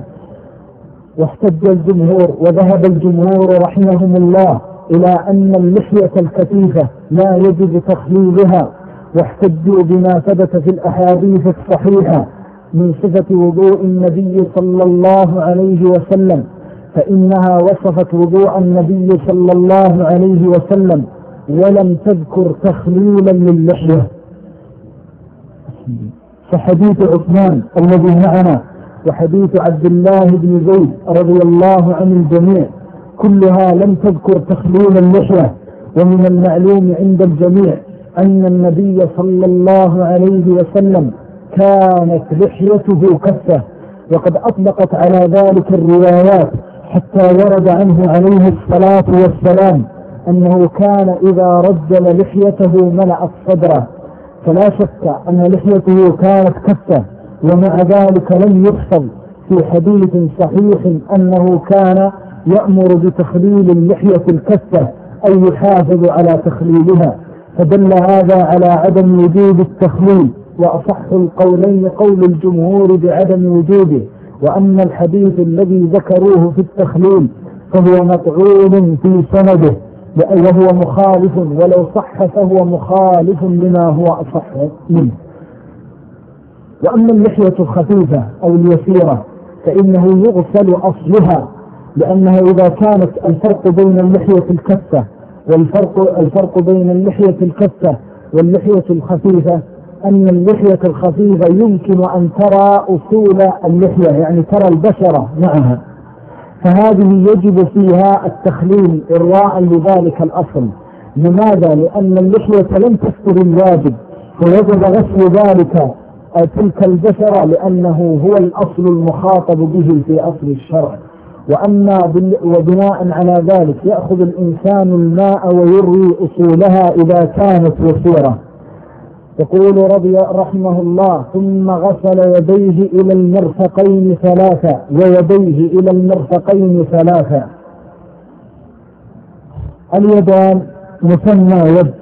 واحتج الجمهور وذهب الجمهور رحمهم الله إلى أن اللحية الكثيفة لا يجب تخليلها، واحتجوا بما ثبت في الأحاديث الصحيحة من صفة وضوء النبي صلى الله عليه وسلم، فإنها وصفت وضوء النبي صلى الله عليه وسلم ولم تذكر تخليلا للحية. فحديث عثمان الذي معنا وحديث عبد الله بن زيد رضي الله عن الجميع كلها لم تذكر تخليل اللحية. ومن المعلوم عند الجميع أن النبي صلى الله عليه وسلم كانت لحيته كثة، وقد أطلقت على ذلك الروايات حتى ورد عنه عليه الصلاة والسلام أنه كان إذا رجل لحيته ملأت صدره، فلا شك أن لحيته كانت كثة. ومع ذلك لم يحفظ في حديث صحيح أنه كان يأمر بتخليل اللحية الكثة أي يحافظ على تخليلها، فدل هذا على عدم وجود التخليل، وأصح القولين قول الجمهور بعدم وجوده. وأن الحديث الذي ذكروه في التخليل فهو مطعون في سنده وهو مخالف، ولو صح فهو مخالف لما هو أصح منه. وأما اللحية الخفيفة أو اليسيرة فإنه يغسل أصلها، لأنها إذا كانت الفرق بين اللحية الكثة والفرق الفرق بين اللحية الكثة واللحية الخفيفة أن اللحية الخفيفة يمكن أن ترى أصول اللحية، يعني ترى البشرة معها، فهذه يجب فيها التخليل إرواء لذلك الأصل. لماذا؟ لأن اللحية لم تستر الواجب، فيجب غسل ذلك تلك البشرة لأنه هو الأصل المخاطب به في أصل الشرع. وأما وبناء على ذلك يأخذ الإنسان الماء ويروي أصولها إذا كانت يسيرة. يقول رضي رحمه الله: ثم غسل يديه إلى المرفقين ثلاثة، ويديه إلى المرفقين ثلاثة. اليدان مثنى يد،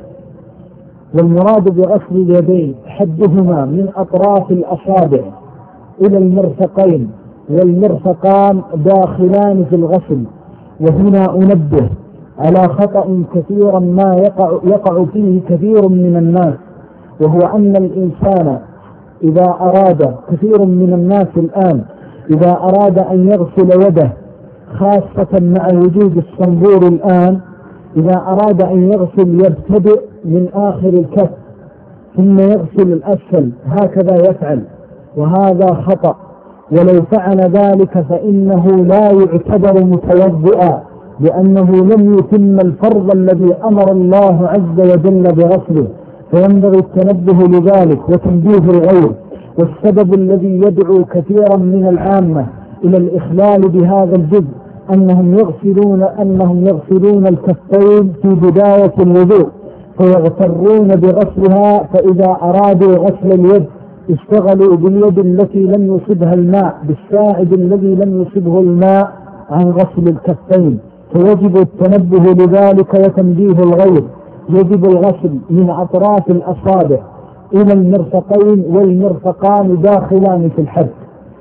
والمراد بغسل اليدين حدهما من أطراف الأصابع إلى المرفقين، والمرفقان داخلان في الغسل. وهنا أنبه على خطأ كثيرا ما يقع, يقع فيه كثير من الناس، وهو أن الإنسان إذا أراد كثير من الناس الآن إذا أراد أن يغسل يده، خاصة مع وجود الصنبور الآن، إذا أراد أن يغسل يبتدئ من آخر الكف ثم يغسل الأسفل، هكذا يفعل، وهذا خطأ. ولو فعل ذلك فإنه لا يعتبر متوضئا، لأنه لم يتم الفرض الذي أمر الله عز وجل بغسله، فينبغي التنبه لذلك وتنبيه الغير. والسبب الذي يدعو كثيرا من العامة إلى الإخلال بهذا الجزء أنهم يغسلون أنهم يغسلون الكفين في بداية الوضوء، فيغترون بغسلها، فإذا أرادوا غسل اليد اشتغلوا باليد التي لم يصبها الماء بالساعد الذي لم يصبه الماء عن غسل الكفين. فيجب التنبه لذلك وتنبيه الغير. يجب الغسل من أطراف الأصابع إلى المرفقين، والمرفقان داخلان في الحد.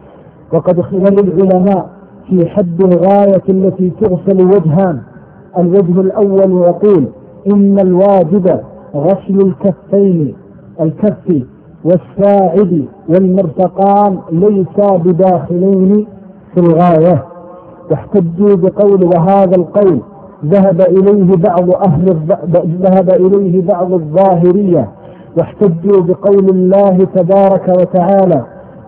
وقد اختلف العلماء في حد الغاية التي تغسل وجهان. الوجه الأول يقول إن الواجب غسل الكفين، الكف والساعد والمرفقان ليس بداخلين في الغاية، واحتجوا بقول وهذا القول ذهب إليه بعض أهل ذهب إليه بعض الظاهرية، واحتجوا بقول الله تبارك وتعالى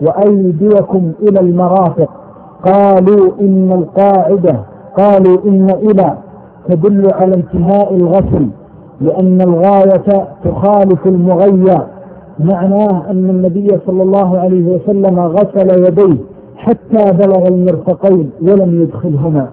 وأيديكم إلى المرافق. قالوا إن القاعدة قالوا إن إلى تدل على انتهاء الغسل، لأن الغاية تخالف المغيى. معناه أن النبي صلى الله عليه وسلم غسل يديه حتى بلغ المرفقين ولم يدخلهما.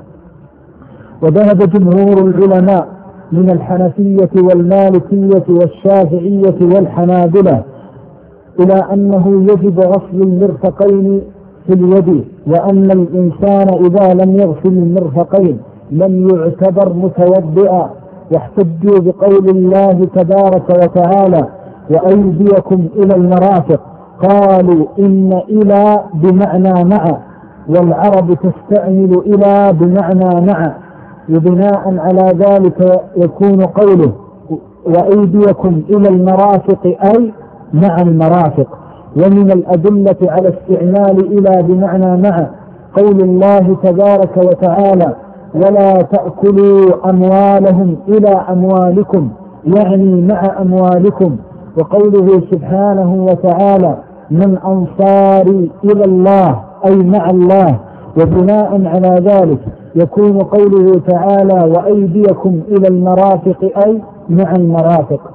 وذهب جمهور العلماء من الحنفية والمالكية والشافعية والحنابلة إلى أنه يجب غسل المرفقين في اليد، وأن الإنسان إذا لم يغسل المرفقين لم يعتبر متوضئا. واحتجوا بقول الله تبارك وتعالى وأيديكم إلى المرافق. قالوا إن إلى بمعنى مع، والعرب تستعمل إلى بمعنى مع، وبناء على ذلك يكون قوله وأيديكم إلى المرافق أي مع المرافق. ومن الأدلة على استعمال إلى بمعنى مع قول الله تبارك وتعالى ولا تأكلوا أموالهم إلى أموالكم، يعني مع أموالكم. وقوله سبحانه وتعالى من أنصاري إلى الله أي مع الله. وبناء على ذلك يكون قوله تعالى وأيديكم إلى المرافق أي مع المرافق.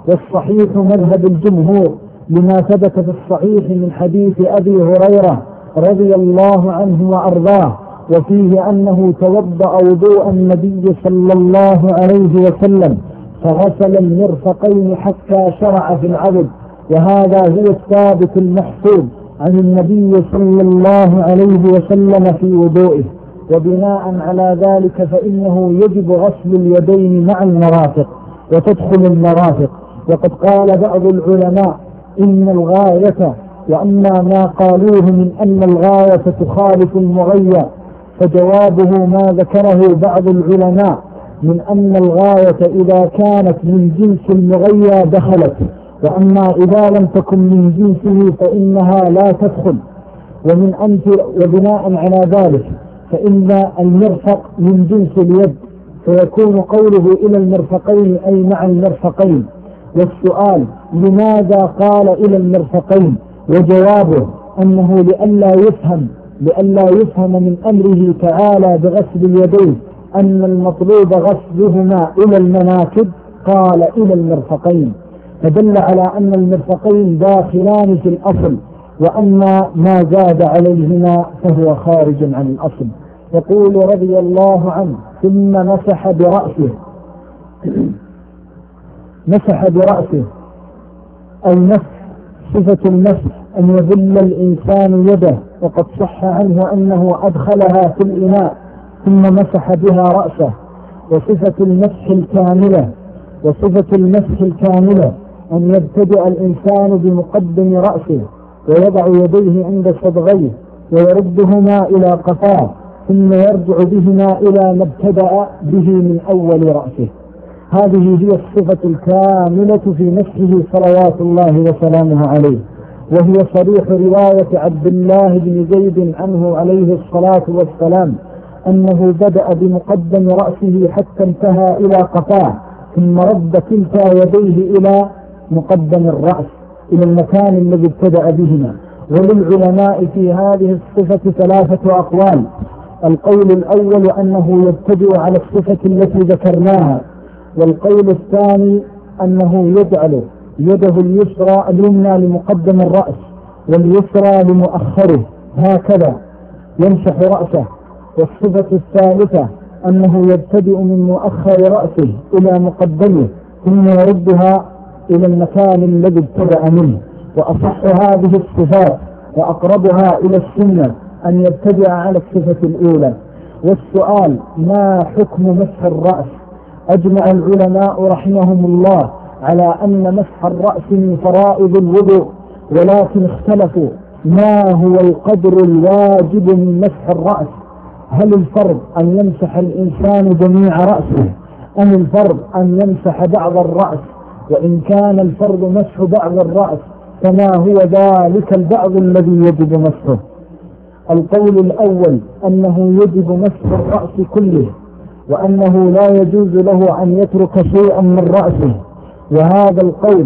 والصحيح مذهب الجمهور لما ثبت في الصحيح من حديث أبي هريرة رضي الله عنه وأرضاه، وفيه أنه توضأ وضوء النبي صلى الله عليه وسلم فغسل المرفقين حتى شرع في العضد، وهذا هو الثابت المحفوظ عن النبي صلى الله عليه وسلم في وضوئه. وبناء على ذلك فإنه يجب غسل اليدين مع المرافق وتدخل المرافق. وقد قال بعض العلماء إن الغاية، وأما ما قالوه من أن الغاية تخالف المغيى، فجوابه ما ذكره بعض العلماء من أن الغاية إذا كانت من جنس المغيى دخلت، وأما إذا لم تكن من جنسه فإنها لا تدخل. ومن أنت وبناء على ذلك فإن المرفق من جنس اليد، فيكون قوله إلى المرفقين أي مع المرفقين. والسؤال لماذا قال إلى المرفقين؟ وجوابه أنه لئلا يفهم لئلا يفهم من أمره تعالى بغسل اليدين أن المطلوب غسلهما إلى المناكب، قال إلى المرفقين، فدل على أن المرفقين داخلان في الأصل، وأما ما زاد عليهما فهو خارج عن الأصل. يقول رضي الله عنه ثم مسح برأسه مسح برأسه أي مسح صفة المسح أن يذل الإنسان يده، وقد صح عنه أنه أدخلها في الإناء ثم مسح بها رأسه. وصفة المسح الكاملة وصفة المسح الكاملة أن يبتدأ الإنسان بمقدم رأسه ويضع يديه عند صدغيه ويردهما إلى قفاه، ثم يرجع بهما إلى ما ابتدأ به من أول رأسه. هذه هي الصفة الكاملة في مسحه صلوات الله وسلامه عليه، وهي صريح رواية عبد الله بن زيد عنه عليه الصلاة والسلام أنه بدأ بمقدم رأسه حتى انتهى إلى قفاه، ثم رد كلتا يديه إلى مقدم الرأس إلى المكان الذي ابتدأ بهما. وللعلماء في هذه الصفة ثلاثة أقوال. القول الأول أنه يبتدئ على الصفة التي ذكرناها، والقول الثاني أنه يجعل يده اليسرى اليمنى لمقدم الرأس واليسرى لمؤخره هكذا يمسح رأسه. والصفة الثالثة أنه يبتدئ من مؤخر رأسه إلى مقدمه ثم يردها إلى المكان الذي ابتدأ منه. وأصح هذه الصفات وأقربها إلى السنة أن يبتدئ على الصفة الأولى. والسؤال ما حكم مسح الرأس؟ أجمع العلماء رحمهم الله على أن مسح الرأس من فرائض الوضوء، ولكن اختلفوا ما هو القدر الواجب من مسح الرأس. هل الفرض أن يمسح الإنسان جميع رأسه أم الفرض أن يمسح بعض الرأس؟ وإن كان الفرض مسح بعض الرأس فما هو ذلك البعض الذي يجب مسحه؟ القول الأول أنه يجب مسح الرأس كله، وأنه لا يجوز له أن يترك شيئا من رأسه، وهذا القول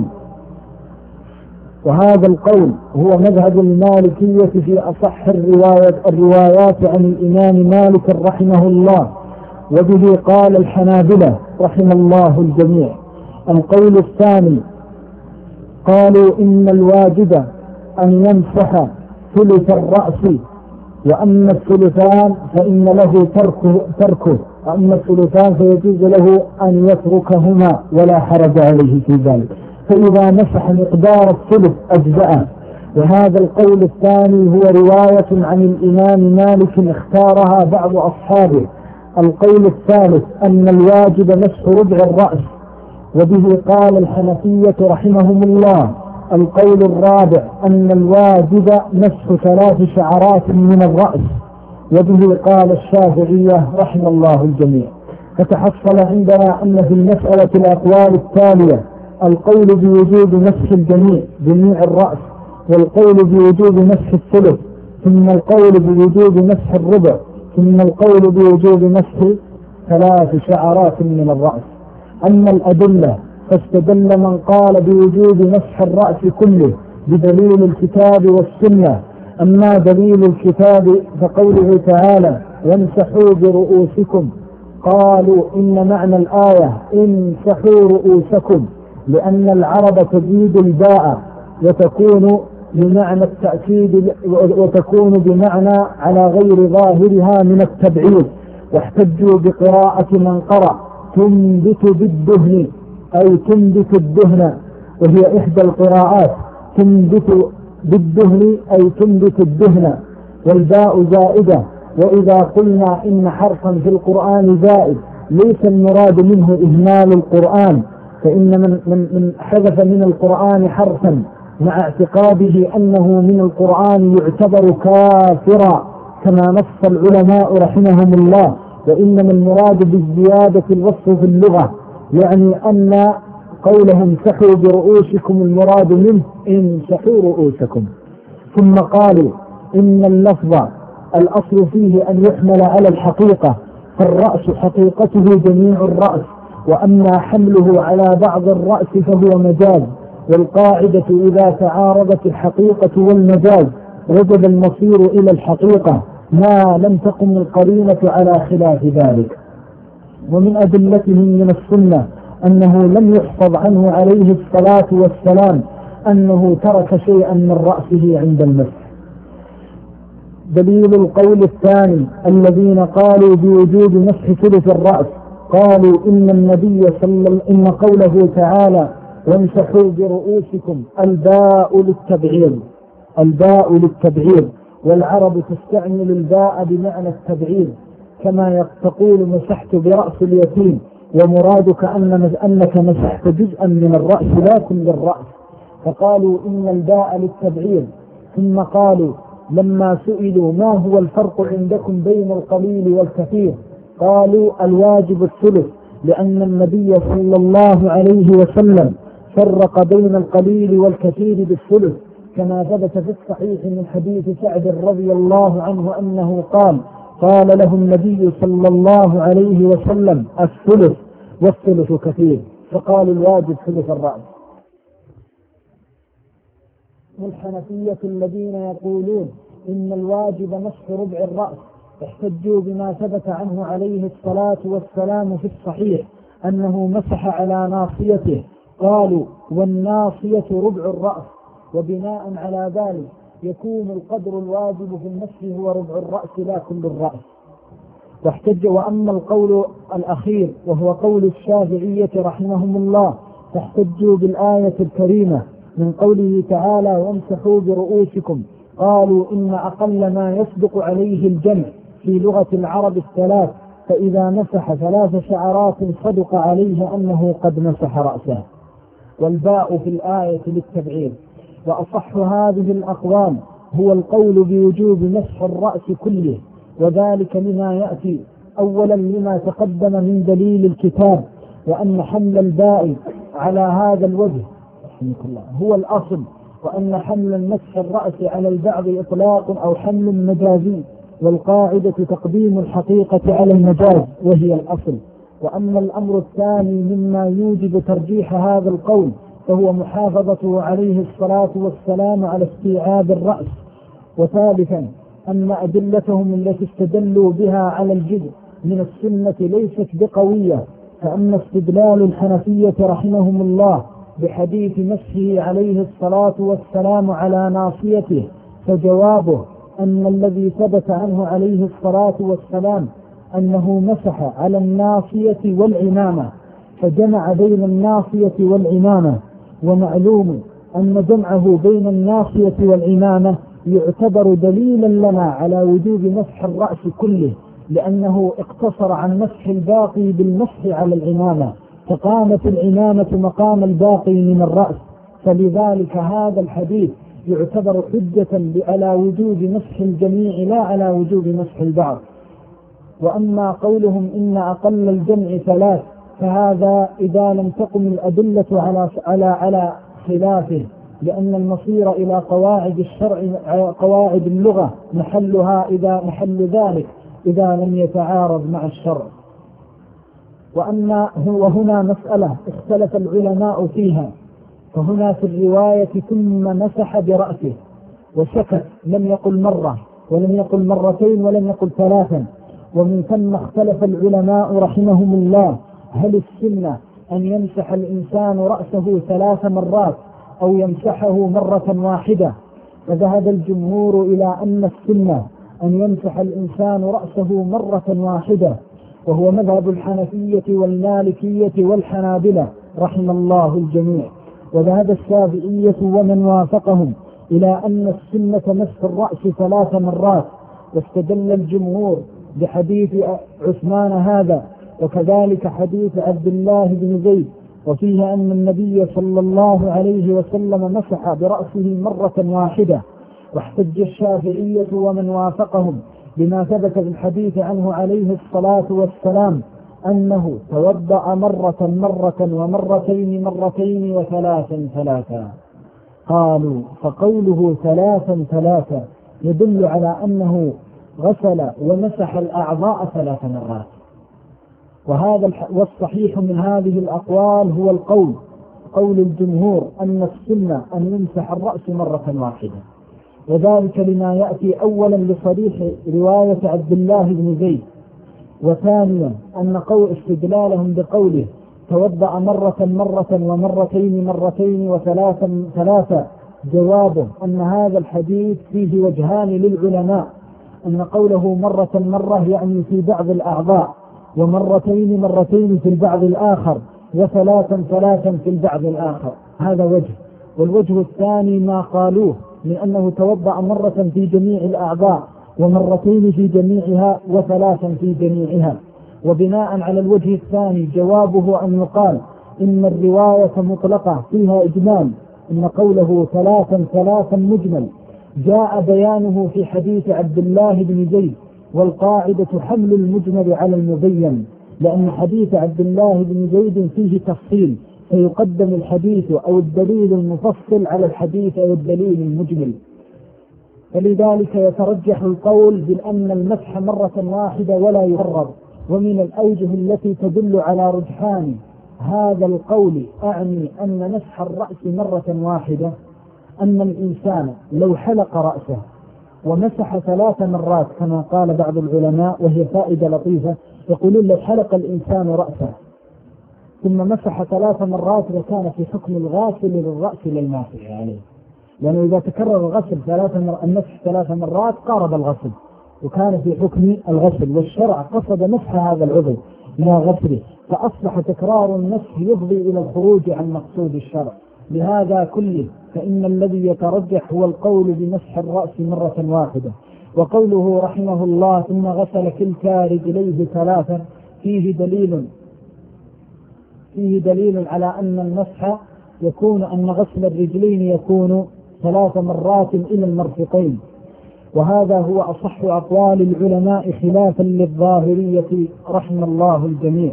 وهذا القول هو مذهب المالكية في أصح الروايات, الروايات عن الإمام مالك رحمه الله، وبه قال الحنابلة رحم الله الجميع. القول الثاني قالوا إن الواجب أن يمسح ثلث الرأس، وأما الثلثان فإن له تركه, تركه وأما الثلثان فيجوز له أن يتركهما ولا حرج عليه في ذلك، فإذا مسح مقدار الثلث أجزأه. وهذا القول الثاني هو رواية عن الإمام مالك اختارها بعض أصحابه. القول الثالث أن الواجب مسح ربع الرأس، وبه قال الحنفية رحمهم الله. القول الرابع أن الواجب مسح ثلاث شعرات من الرأس، وبه قال الشافعية رحم الله الجميع. فتحصل عندنا أن في المسألة الأقوال التالية: القول بوجوب مسح الجميع جميع الرأس، والقول بوجوب مسح الثلث، ثم القول بوجوب مسح الربع، ثم القول بوجوب مسح ثلاث شعرات من الرأس. أما الأدلة فاستدل من قال بوجوب مسح الرأس كله بدليل الكتاب والسنة. أما دليل الكتاب فقوله تعالى: وامسحوا برؤوسكم، قالوا إن معنى الآية امسحوا رؤوسكم، لأن العرب تزيد الباء وتكون بمعنى التأكيد وتكون بمعنى على غير ظاهرها من التبعيد. واحتجوا بقراءة من قرأ تنبت بالدهن أي تنبت الدهن، وهي إحدى القراءات تنبت بالدهن أي تنبت الدهن، والباء زائدة. وإذا قلنا إن حرفا في القرآن زائد ليس المراد منه إهمال القرآن، فإن من, من, من حذف من القرآن حرفا مع اعتقاده أنه من القرآن يعتبر كافرا كما نص العلماء رحمهم الله. وإنما المراد بالزيادة الوصف في اللغة، يعني أن قولهم امسحوا برؤوسكم المراد منه امسحوا رؤوسكم. ثم قالوا إن اللفظ الأصل فيه أن يحمل على الحقيقة، فالرأس حقيقته جميع الرأس، وأما حمله على بعض الرأس فهو مجاز. والقاعدة إذا تعارضت الحقيقة والمجاز وجب المصير إلى الحقيقة ما لم تقم القرينة على خلاف ذلك. ومن أدلتهم من السنة أنه لم يحفظ عنه عليه الصلاة والسلام أنه ترك شيئا من رأسه عند المسح. دليل القول الثاني الذين قالوا بوجود مسح ثلث الرأس، قالوا إن النبي صلى إن قوله تعالى وامسحوا برؤوسكم الباء للتبعير، الباء للتبعير، والعرب تستعمل الباء بمعنى التبعير، كما تقول مسحت برأس اليتيم ومرادك أنك مسحت جزءا من الرأس لا كل الرأس، فقالوا إن الباء للتبعير. ثم قالوا لما سئلوا ما هو الفرق عندكم بين القليل والكثير، قالوا الواجب الثلث، لأن النبي صلى الله عليه وسلم فرق بين القليل والكثير بالثلث، كما ثبت في الصحيح من حديث سعد رضي الله عنه أنه قال قال له النبي صلى الله عليه وسلم الثلث والثلث كثير، فقال الواجب ثلث الرأس. والحنفية الذين يقولون إن الواجب مسح ربع الرأس احتجوا بما ثبت عنه عليه الصلاة والسلام في الصحيح أنه مسح على ناصيته، قالوا والناصية ربع الرأس، وبناء على ذلك يكون القدر الواجب في المسح هو ربع الرأس لا كل الرأس. واحتج وأما القول الأخير وهو قول الشافعية رحمهم الله فاحتجوا بالآية الكريمة من قوله تعالى وامسحوا برؤوسكم، قالوا إن أقل ما يصدق عليه الجمع في لغة العرب الثلاث، فإذا مسح ثلاث شعرات صدق عليه أنه قد مسح رأسه. والباء في الآية للتبعير. وأصح هذه الأقوال هو القول بوجوب مسح الرأس كله، وذلك لما يأتي أولا لما تقدم من دليل الكتاب، وأن حمل الباء على هذا الوجه هو الأصل، وأن حمل المسح الرأس على البعض إطلاق أو حمل مجازي، والقاعدة تقديم الحقيقة على المجاز وهي الأصل. وأما الأمر الثاني مما يوجب ترجيح هذا القول فهو محافظته عليه الصلاة والسلام على استيعاب الرأس. وثالثا أن أدلتهم التي استدلوا بها على الجزء من السنة ليست بقوية، فأما استدلال الحنفية رحمهم الله بحديث مسحه عليه الصلاة والسلام على ناصيته فجوابه أن الذي ثبت عنه عليه الصلاة والسلام أنه مسح على الناصية والعمامة، فجمع بين الناصية والعمامة. ومعلوم أن جمعه بين الناصية والعمامة يعتبر دليلا لنا على وجوب مسح الرأس كله، لأنه اقتصر عن مسح الباقي بالمسح على العمامة، فقامت العمامة مقام الباقي من الرأس، فلذلك هذا الحديث يعتبر حجة على وجوب مسح الجميع لا على وجوب مسح البعض. وأما قولهم إن أقل الجمع ثلاث فهذا إذا لم تقم الأدلة على على على خلافه، لأن المصير إلى قواعد الشرع قواعد اللغة محلها إذا محل ذلك إذا لم يتعارض مع الشرع. وأما وهنا مسألة اختلف العلماء فيها، فهنا في الرواية ثم مسح برأسه وسكت، لم يقل مرة ولم يقل مرتين ولم يقل ثلاثا. ومن ثم اختلف العلماء رحمهم الله هل السنة أن يمسح الإنسان رأسه ثلاث مرات أو يمسحه مرة واحدة. فذهب الجمهور إلى أن السنة أن يمسح الإنسان رأسه مرة واحدة، وهو مذهب الحنفية والمالكية والحنابلة رحم الله الجميع. وذهب الشافعية ومن وافقهم إلى أن السنة مسح الرأس ثلاث مرات، واستدل الجمهور بحديث عثمان هذا وكذلك حديث عبد الله بن زيد، وفيه أن النبي صلى الله عليه وسلم مسح برأسه مرة واحدة. واحتج الشافعية ومن وافقهم بما ثبت في الحديث عنه عليه الصلاة والسلام أنه توضأ مرة مرة ومرتين مرتين وثلاثا ثلاثا. قالوا فقوله ثلاثا ثلاثا يدل على أنه غسل ومسح الأعضاء ثلاث مرات. وهذا والصحيح من هذه الأقوال هو القول قول الجمهور أن السنة أن يمسح الرأس مرة واحدة، وذلك لما يأتي أولا لصريح رواية عبد الله بن زيد، وثانيا أن قول استدلالهم بقوله توضأ مرة مرة ومرتين مرتين وثلاثا ثلاثة جوابه أن هذا الحديث فيه وجهان للعلماء، أن قوله مرة مرة يعني في بعض الأعضاء، ومرتين مرتين في البعض الآخر، وثلاثا ثلاثا في البعض الآخر. هذا وجه. والوجه الثاني ما قالوه لأنه توضأ مرة في جميع الأعضاء ومرتين في جميعها وثلاثا في جميعها. وبناء على الوجه الثاني جوابه أن يقال إن الرواية مطلقة فيها إجمال، إن قوله ثلاثا ثلاثا مجمل جاء بيانه في حديث عبد الله بن زيد، والقاعدة حمل المجمل على المبين، لأن حديث عبد الله بن زيد فيه تفصيل، فيقدم الحديث أو الدليل المفصل على الحديث أو الدليل المجمل. فلذلك يترجح القول بأن المسح مرة واحدة ولا يقرر. ومن الأوجه التي تدل على رجحان هذا القول أعني أن مسح الرأس مرة واحدة أن الإنسان لو حلق رأسه ومسح ثلاث مرات كما قال بعض العلماء، وهي فائدة لطيفة، يقولون لو حلق الإنسان رأسه ثم مسح ثلاث مرات وكان في حكم الغاسل للرأس للماسح عليه، لأنه إذا تكرر الغسل ثلاث مرات المسح ثلاث مرات قارب الغسل وكان في حكم الغسل، والشرع قصد مسح هذا العضو لا غسله، فأصبح تكرار المسح يفضي إلى الخروج عن مقصود الشرع. لهذا كله فإن الذي يترجح هو القول بمسح الرأس مرة واحدة. وقوله رحمه الله ثم غسل كلتا رجليه ثلاثا فيه دليل فيه دليل على أن المسح يكون أن غسل الرجلين يكون ثلاث مرات إلى المرفقين، وهذا هو أصح أقوال العلماء خلافا للظاهرية رحم الله الجميع.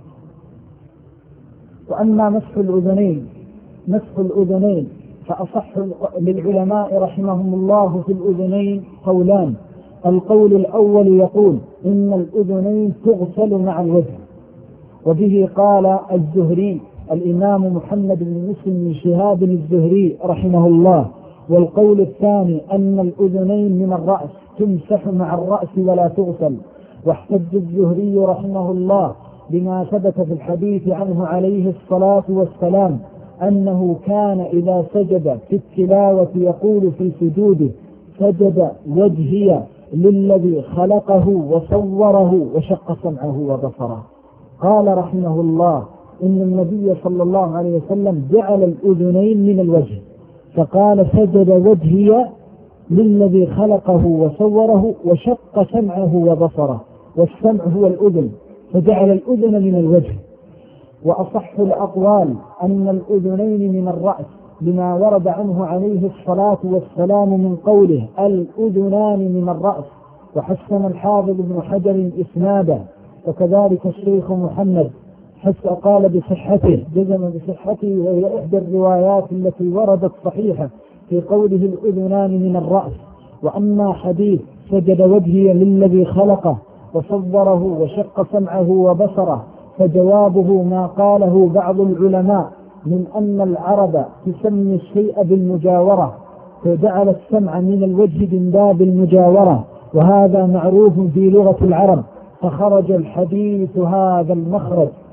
وأما مسح الأذنين مسح الأذنين فأصح للعلماء رحمهم الله في الأذنين قولان. القول الأول يقول إن الأذنين تغسل مع الوجه، وبه قال الزهري الإمام محمد بن مسلم بن شهاب الزهري رحمه الله. والقول الثاني أن الأذنين من الرأس تمسح مع الرأس ولا تغسل. واحتج الزهري رحمه الله بما ثبت في الحديث عنه عليه الصلاة والسلام أنه كان إذا سجد في التلاوة يقول في سجوده سجد وجهي للذي خلقه وصوره وشق سمعه وبصره. قال رحمه الله إن النبي صلى الله عليه وسلم جعل الأذنين من الوجه، فقال سجد وجهي للذي خلقه وصوره وشق سمعه وبصره، والسمع هو الأذن، فجعل الأذن من الوجه. وأصح الأقوال أن الأذنين من الرأس لما ورد عنه عليه الصلاة والسلام من قوله الأذنان من الرأس. وحسن الحافظ ابن حجر إسناده، وكذلك الشيخ محمد حتى قال بصحته جزم بصحته، وهي إحدى الروايات التي وردت صحيحة في قوله الأذنان من الرأس. وأما حديث سجد وجهي للذي خلقه وصوره وشق سمعه وبصره فجوابه ما قاله بعض العلماء من أن العرب تسمي الشيء بالمجاورة، فجعل السمع من الوجه من باب المجاورة، وهذا معروف في لغة العرب، فخرج الحديث هذا المخرج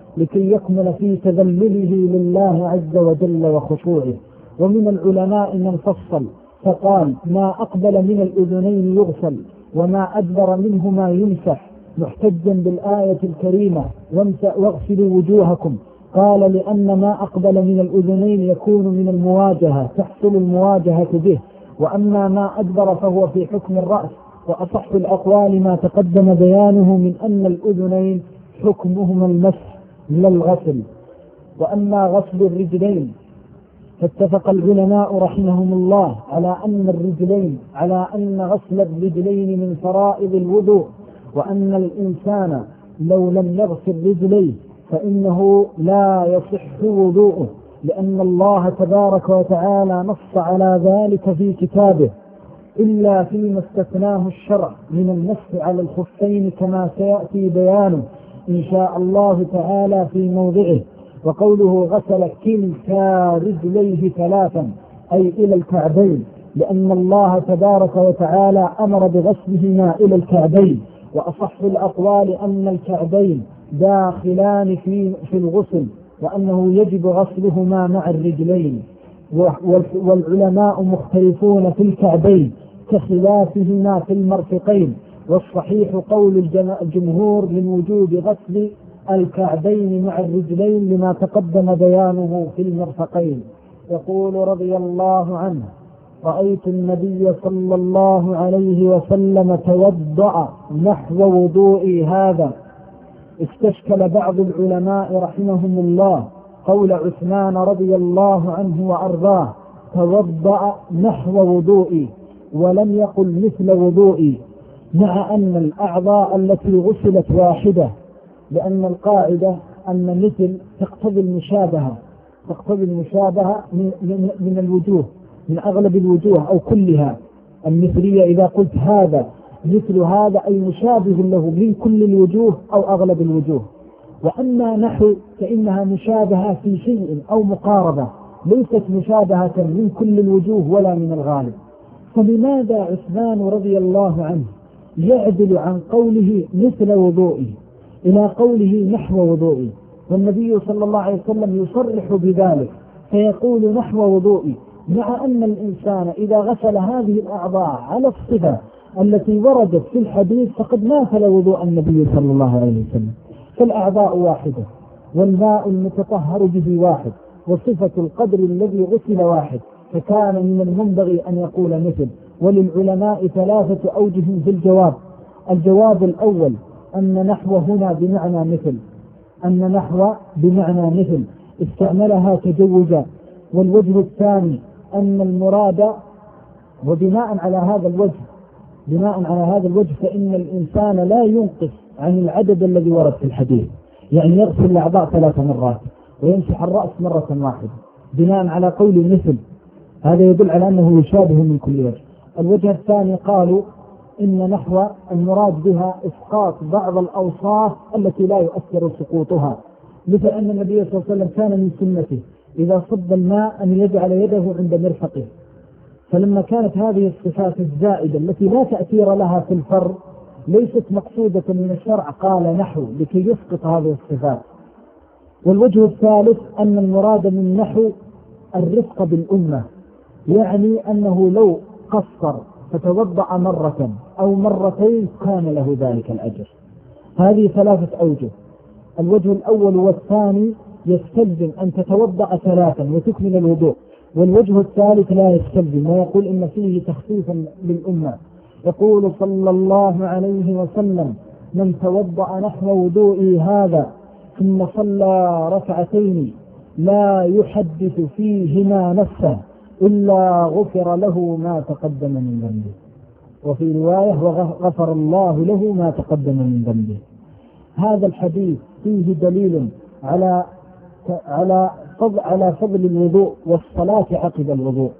لكي يكمل في تذلله لله عز وجل وخشوعه. ومن العلماء من فصل فقال ما أقبل من الأذنين يغسل وما أدبر منهما يمسح، محتجا بالآية الكريمة واغسلوا وجوهكم. قال لأن ما أقبل من الأذنين يكون من المواجهة، تحصل المواجهة به، وأما ما أدبر فهو في حكم الرأس. وأصح الأقوال ما تقدم بيانه من أن الأذنين حكمهما المسح لا الغسل. وأما غسل الرجلين فاتفق العلماء رحمهم الله على أن الرجلين على أن غسل الرجلين من فرائض الوضوء، وأن الإنسان لو لم يغسل رجليه فإنه لا يصح وضوءه، لأن الله تبارك وتعالى نص على ذلك في كتابه إلا فيما استثناه الشرع من المسح على الخفين كما سيأتي بيانه إن شاء الله تعالى في موضعه. وقوله غسل كلتا رجليه ثلاثا أي إلى الكعبين، لأن الله تبارك وتعالى أمر بغسلهما إلى الكعبين. وأصح الأقوال أن الكعبين داخلان في, في الغسل، وأنه يجب غسلهما مع الرجلين. والعلماء مختلفون في الكعبين كخلافهما في المرفقين، والصحيح قول الجمهور من وجوب غسل الكعبين مع الرجلين لما تقدم بيانه في المرفقين. يقول رضي الله عنه رأيت النبي صلى الله عليه وسلم توضأ نحو وضوئي هذا. استشكل بعض العلماء رحمهم الله قول عثمان رضي الله عنه وأرضاه توضأ نحو وضوئي ولم يقل مثل وضوئي، مع أن الأعضاء التي غسلت واحدة، لأن القاعدة أن مثل تقتضي المشابهة تقتضي المشابهة من, من, من الوجوه، من أغلب الوجوه أو كلها. المثلية إذا قلت هذا مثل هذا أي مشابه له من كل الوجوه أو أغلب الوجوه. وأما نحو فإنها مشابهة في شيء أو مقاربة، ليست مشابهة من كل الوجوه ولا من الغالب. فلماذا عثمان رضي الله عنه يعدل عن قوله مثل وضوئي إلى قوله نحو وضوئي، والنبي صلى الله عليه وسلم يصرح بذلك فيقول نحو وضوئي، مع أن الإنسان إذا غسل هذه الأعضاء على الصفة التي وردت في الحديث فقد ماثل وضوء النبي صلى الله عليه وسلم. فالأعضاء واحدة، والماء المتطهر به واحد، وصفة القدر الذي غسل واحد، فكان من المنبغي أن يقول مثل. وللعلماء ثلاثة أوجه في الجواب. الجواب الأول أن نحو هنا بمعنى مثل، أن نحو بمعنى مثل استعملها تجوزا. والوجه الثاني أن المراد، وبناء على هذا الوجه بناء على هذا الوجه فإن الإنسان لا ينقص عن العدد الذي ورد في الحديث، يعني يغسل الأعضاء ثلاث مرات ويمسح الرأس مرة واحدة بناء على قول مثل، هذا يدل على أنه يشابه من كل وجه. الوجه الثاني قالوا إن نحو المراد بها إسقاط بعض الأوصاف التي لا يؤثر سقوطها، مثل أن النبي صلى الله عليه وسلم كان من سنته إذا صب الماء أن يجعل يده عند مرفقه، فلما كانت هذه الصفات الزائدة التي لا تأثير لها في الفر ليست مقصودة من الشرع قال نحو لكي يسقط هذه الصفات. والوجه الثالث أن المراد من نحو الرفق بالأمة، يعني أنه لو قصر فتوضأ مرة أو مرتين كان له ذلك الأجر. هذه ثلاثة أوجه. الوجه الأول والثاني يستلزم أن تتوضأ ثلاثا وتكمل الوضوء، والوجه الثالث لا يستلزم ويقول إن فيه تخفيفا للأمة. يقول صلى الله عليه وسلم من توضأ نحو وضوئي هذا ثم صلى ركعتين لا يحدث فيهما نفسه إلا غفر له ما تقدم من ذنبه، وفي رواية وغفر الله له ما تقدم من ذنبه. هذا الحديث فيه دليل على على فضل على فضل الوضوء والصلاة عقب الوضوء،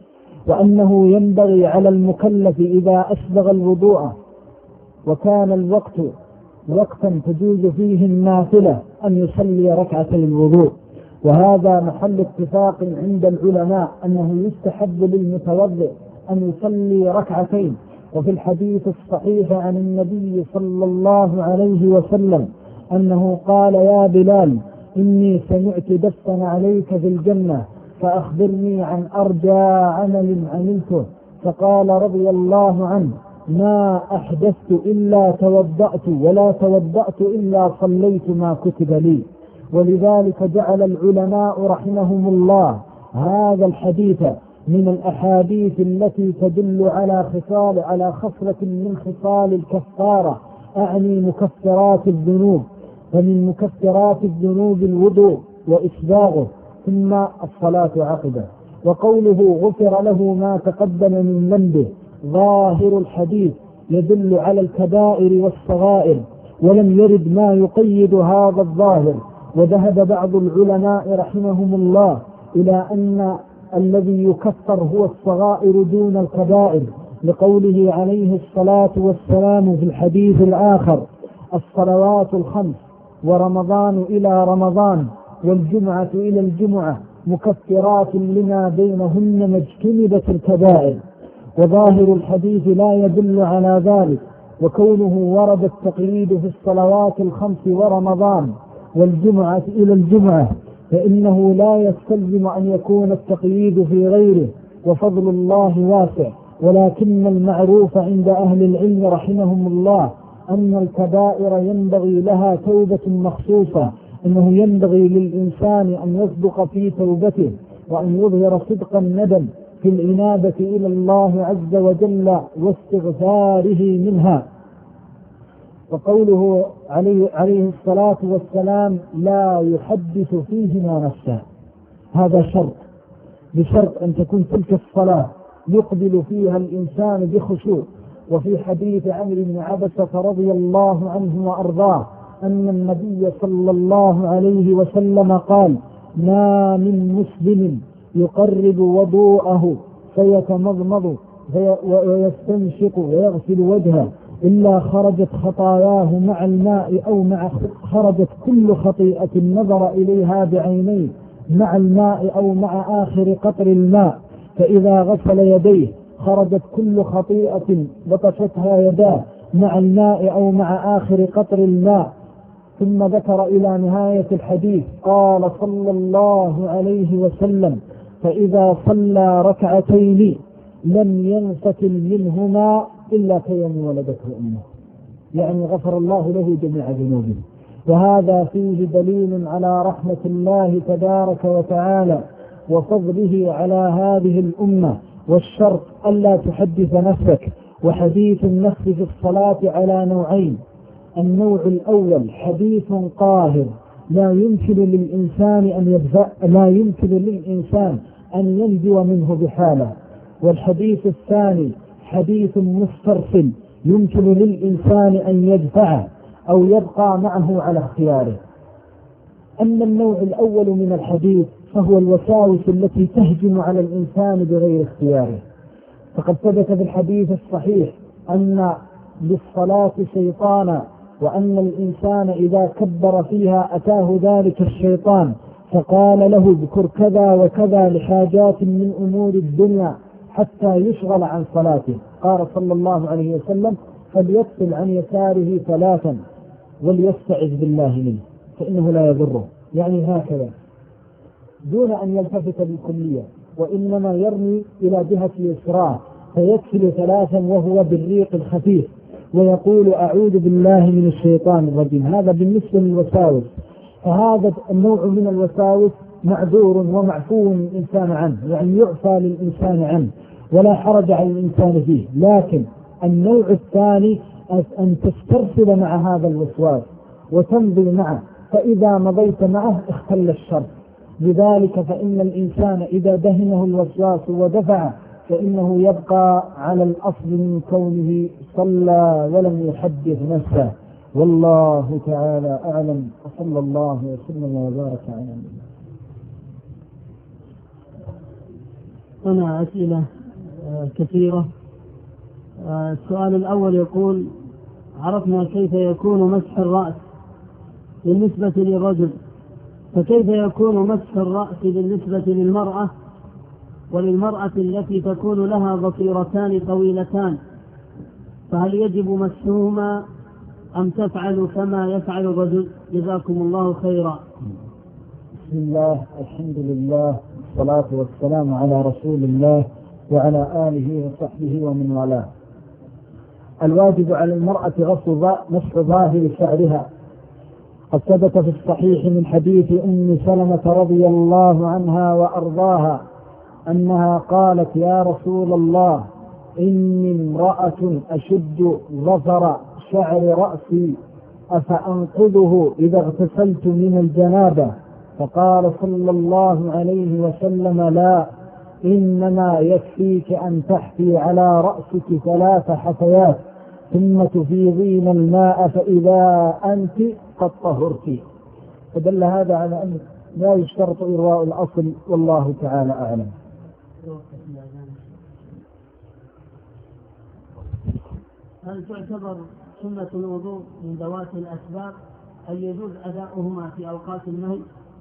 وأنه ينبغي على المكلف إذا أسبغ الوضوء وكان الوقت وقتا تجوز فيه النافلة أن يصلي ركعتي الوضوء. وهذا محل اتفاق عند العلماء أنه يستحب للمتوضئ أن يصلي ركعتين. وفي الحديث الصحيح عن النبي صلى الله عليه وسلم أنه قال: يا بلال إني سمعت دفا عليك في الجنة فأخبرني عن أرجى عمل عملته. فقال رضي الله عنه: ما أحدثت إلا توضأت ولا توضأت إلا صليت ما كتب لي. ولذلك جعل العلماء رحمهم الله هذا الحديث من الأحاديث التي تدل على خصال على خصلة من خصال الكفارة، أعني مكفرات الذنوب. فمن مكفرات الذنوب الوضوء وإسباغه ثم الصلاة عقبه. وقوله غفر له ما تقدم من ذنبه ظاهر الحديث يدل على الكبائر والصغائر، ولم يرد ما يقيد هذا الظاهر. وذهب بعض العلماء رحمهم الله إلى أن الذي يكفر هو الصغائر دون الكبائر، لقوله عليه الصلاة والسلام في الحديث الآخر: الصلوات الخمس ورمضان إلى رمضان والجمعة إلى الجمعة مكفرات لما بينهن ما اجتنبت الكبائر. وظاهر الحديث لا يدل على ذلك، وكونه ورد التقييد في الصلوات الخمس ورمضان والجمعة إلى الجمعة فإنه لا يستلزم أن يكون التقييد في غيره، وفضل الله واسع. ولكن المعروف عند أهل العلم رحمهم الله أن الكبائر ينبغي لها توبة مخصوصة، أنه ينبغي للإنسان أن يصدق في توبته وأن يظهر صدق الندم في العنابة إلى الله عز وجل واستغفاره منها. وقوله عليه, عليه الصلاة والسلام: لا يحدث فيهما نفسه، هذا شرط، بشرط أن تكون تلك الصلاة يقبل فيها الإنسان بخشوع. وفي حديث عمرو بن عبسة رضي الله عنه وأرضاه أن النبي صلى الله عليه وسلم قال: ما من مسلم يقرب وضوءه فيتمضمض ويستنشق ويغسل وجهه إلا خرجت خطاياه مع الماء أو مع خرجت كل خطيئة نظر إليها بعينيه مع الماء أو مع آخر قطر الماء. فإذا غسل يديه خرجت كل خطيئة بطشتها يداه مع الماء أو مع آخر قطر الماء. ثم ذكر إلى نهاية الحديث قال صلى الله عليه وسلم: فإذا صلى ركعتين لم ينفتل منهما إلا كيوم ولدته أمه، يعني غفر الله له جميع ذنوبه. وهذا فيه دليل على رحمة الله تبارك وتعالى وفضله على هذه الأمة. والشرط ألا تحدث نفسك. وحديث النفس في الصلاة على نوعين: النوع الأول حديث قاهر لا يمكن للإنسان أن يبدأ لا يمكن للإنسان أن ينجو منه بحاله. والحديث الثاني حديث مسترسل يمكن للإنسان أن يدفعه أو يبقى معه على اختياره. أما النوع الأول من الحديث فهو الوساوس التي تهجم على الإنسان بغير اختياره. فقد ثبت في الحديث الصحيح أن للصلاة شيطانا، وأن الإنسان إذا كبر فيها أتاه ذلك الشيطان فقال له: اذكر كذا وكذا لحاجات من أمور الدنيا حتى يشغل عن صلاته. قال صلى الله عليه وسلم: فليغسل عن يساره ثلاثا وليستعذ بالله منه فإنه لا يضره، يعني هكذا دون أن يلتفت بالكلية، وإنما يرمي إلى جهة يسراه فيكسل ثلاثا وهو بالريق الخفيف ويقول: أعوذ بالله من الشيطان الرجيم. هذا بالنسبة للوساوس. فهذا النوع من الوساوس معذور ومعفو الإنسان عنه، يعني يعفى للإنسان عنه ولا حرج على الإنسان فيه. لكن النوع الثاني أن تسترسل مع هذا الوسواس وتمضي معه، فإذا مضيت معه اختل الشر. لذلك فإن الإنسان إذا دهنه الوسواس ودفع فإنه يبقى على الأصل من كونه صلى ولم يحدث نفسه. والله تعالى أعلم، وصلى الله وسلم وبارك على نبينا. هنا أسئلة كثيرة. السؤال الأول يقول: عرفنا كيف يكون مسح الرأس بالنسبة للرجل، فكيف يكون مسح الرأس بالنسبة للمرأة وللمرأة التي تكون لها ضفيرتان طويلتان، فهل يجب مسحهما أم تفعل كما يفعل الرجل؟ جزاكم الله خيرا. بسم الله، الحمد لله، والصلاة والسلام على رسول الله وعلى آله وصحبه ومن والاه. الواجب على المرأة غسل نصف ظاهر شعرها. قد ثبت في الصحيح من حديث أم سلمة رضي الله عنها وأرضاها أنها قالت: يا رسول الله، إني امرأة أشد ظفر شعر رأسي أفأنقذه إذا اغتسلت من الجنابة؟ فقال صلى الله عليه وسلم: لا، إنما يكفيك أن تحفي على رأسك ثلاث حفيات ثم تفيضين الماء فإذا أنت قد طهرت. فدل هذا على أن لا يشترط إرواء الأصل، والله تعالى أعلم. هل تعتبر سنة الوضوء من ذوات الأسباب أن يجوز أداؤهما في أوقات النهي؟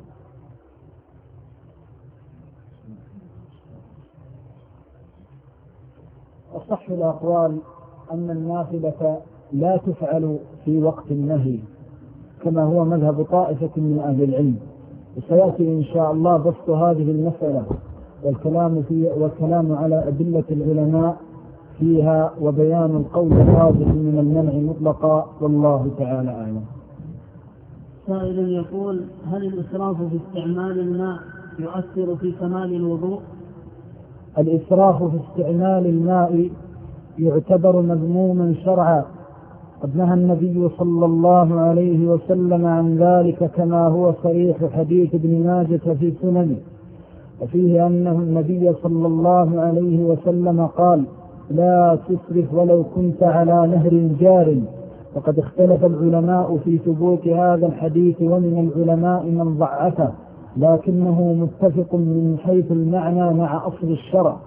أصح الأقوال أن النافلة لا تفعل في وقت النهي، كما هو مذهب طائفة من أهل العلم، وسيأتي إن شاء الله بسط هذه المسألة والكلام, في والكلام على أدلة العلماء فيها وبيان القول الراجح من المنع مطلقا، والله تعالى أعلم. سائل يقول: هل الإسراف في استعمال الماء يؤثر في كمال الوضوء؟ الإسراف في استعمال الماء يعتبر مذموما شرعا، قد نهى النبي صلى الله عليه وسلم عن ذلك، كما هو صريح حديث ابن ماجه في سننه، وفيه أنه النبي صلى الله عليه وسلم قال: لا تسرف ولو كنت على نهر جار. وقد اختلف العلماء في ثبوت هذا الحديث، ومن العلماء من ضعفه، لكنه متفق من حيث المعنى مع أصل الشرع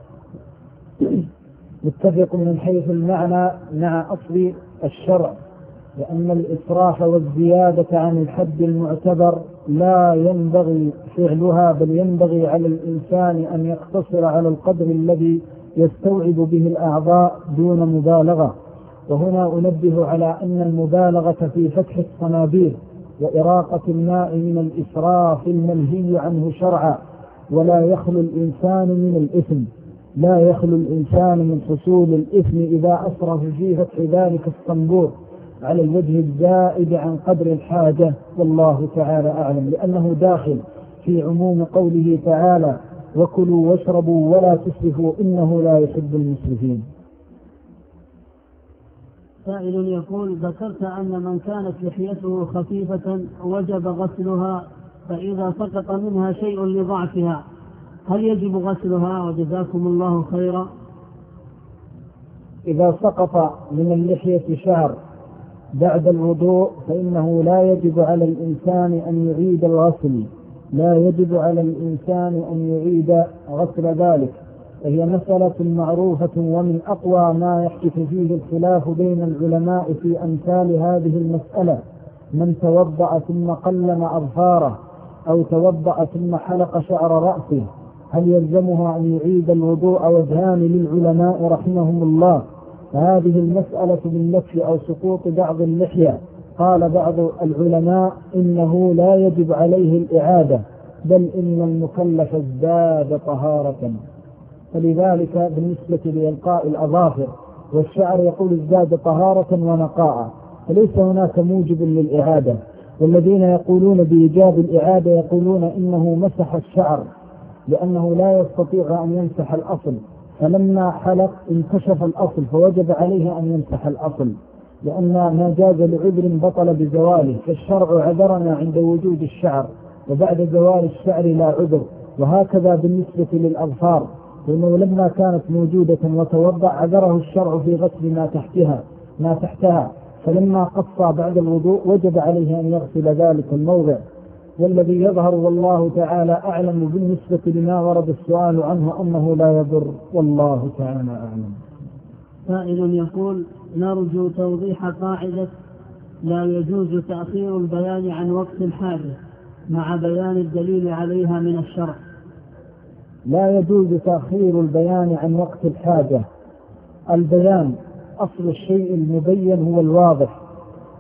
متفق من حيث المعنى مع أصل الشرع لأن الإسراف والزيادة عن الحد المعتبر لا ينبغي فعلها، بل ينبغي على الإنسان أن يقتصر على القدر الذي يستوعب به الأعضاء دون مبالغة. وهنا أنبه على أن المبالغة في فتح الصنابير وإراقة الماء من الإسراف المنهي عنه شرعا، ولا يخلو الإنسان من الإثم لا يخلو الإنسان من حصول الإثم إذا أسرف في فتح ذلك الصنبور على الوجه الزائد عن قدر الحاجة، والله تعالى أعلم، لأنه داخل في عموم قوله تعالى: وكلوا واشربوا ولا تسرفوا إنه لا يحب المسرفين. سائل يقول: ذكرت أن من كانت لحيته خفيفة وجب غسلها، فإذا سقط منها شيء لضعفها هل يجب غسلها؟ وجزاكم الله خيرا. إذا سقط من اللحية شعر بعد الوضوء فإنه لا يجب على الإنسان أن يعيد الغسل لا يجب على الإنسان أن يعيد غسل ذلك، وهي مسألة معروفة، ومن أقوى ما يحدث فيه الخلاف بين العلماء في أمثال هذه المسألة: من توضأ ثم قلم أظفاره أو توضأ ثم حلق شعر رأسه هل يلزمها أن يعيد الوضوء؟ وجهان للعلماء رحمهم الله. فهذه المسألة بالنفي أو سقوط بعض اللحية قال بعض العلماء إنه لا يجب عليه الإعادة، بل إن المكلف ازداد طهارة. فلذلك بالنسبة لإلقاء الأظافر والشعر يقول ازداد طهارة ونقاء، فليس هناك موجب للإعادة. والذين يقولون بإيجاب الإعادة يقولون إنه مسح الشعر لأنه لا يستطيع أن يمسح الأصل، فلما حلق انكشف الأصل فوجب عليه أن يمسح الأصل، لأن ما جاز لعذر بطل بزواله، فالشرع عذرنا عند وجود الشعر، وبعد زوال الشعر لا عذر. وهكذا بالنسبة للأظفار، لأنه لما كانت موجودة وتوضأ عذره الشرع في غسل ما تحتها ما تحتها فلما قصى بعد الوضوء وجب عليه أن يغسل ذلك الموضع. والذي يظهر والله تعالى أعلم بالنسبة لما ورد السؤال عنه أنه لا يضر، والله تعالى أعلم. سائل يقول: نرجو توضيح قاعدة لا يجوز تأخير البيان عن وقت الحاجة مع بيان الدليل عليها من الشرع. لا يجوز تأخير البيان عن وقت الحاجة. البيان أصل الشيء المبين هو الواضح،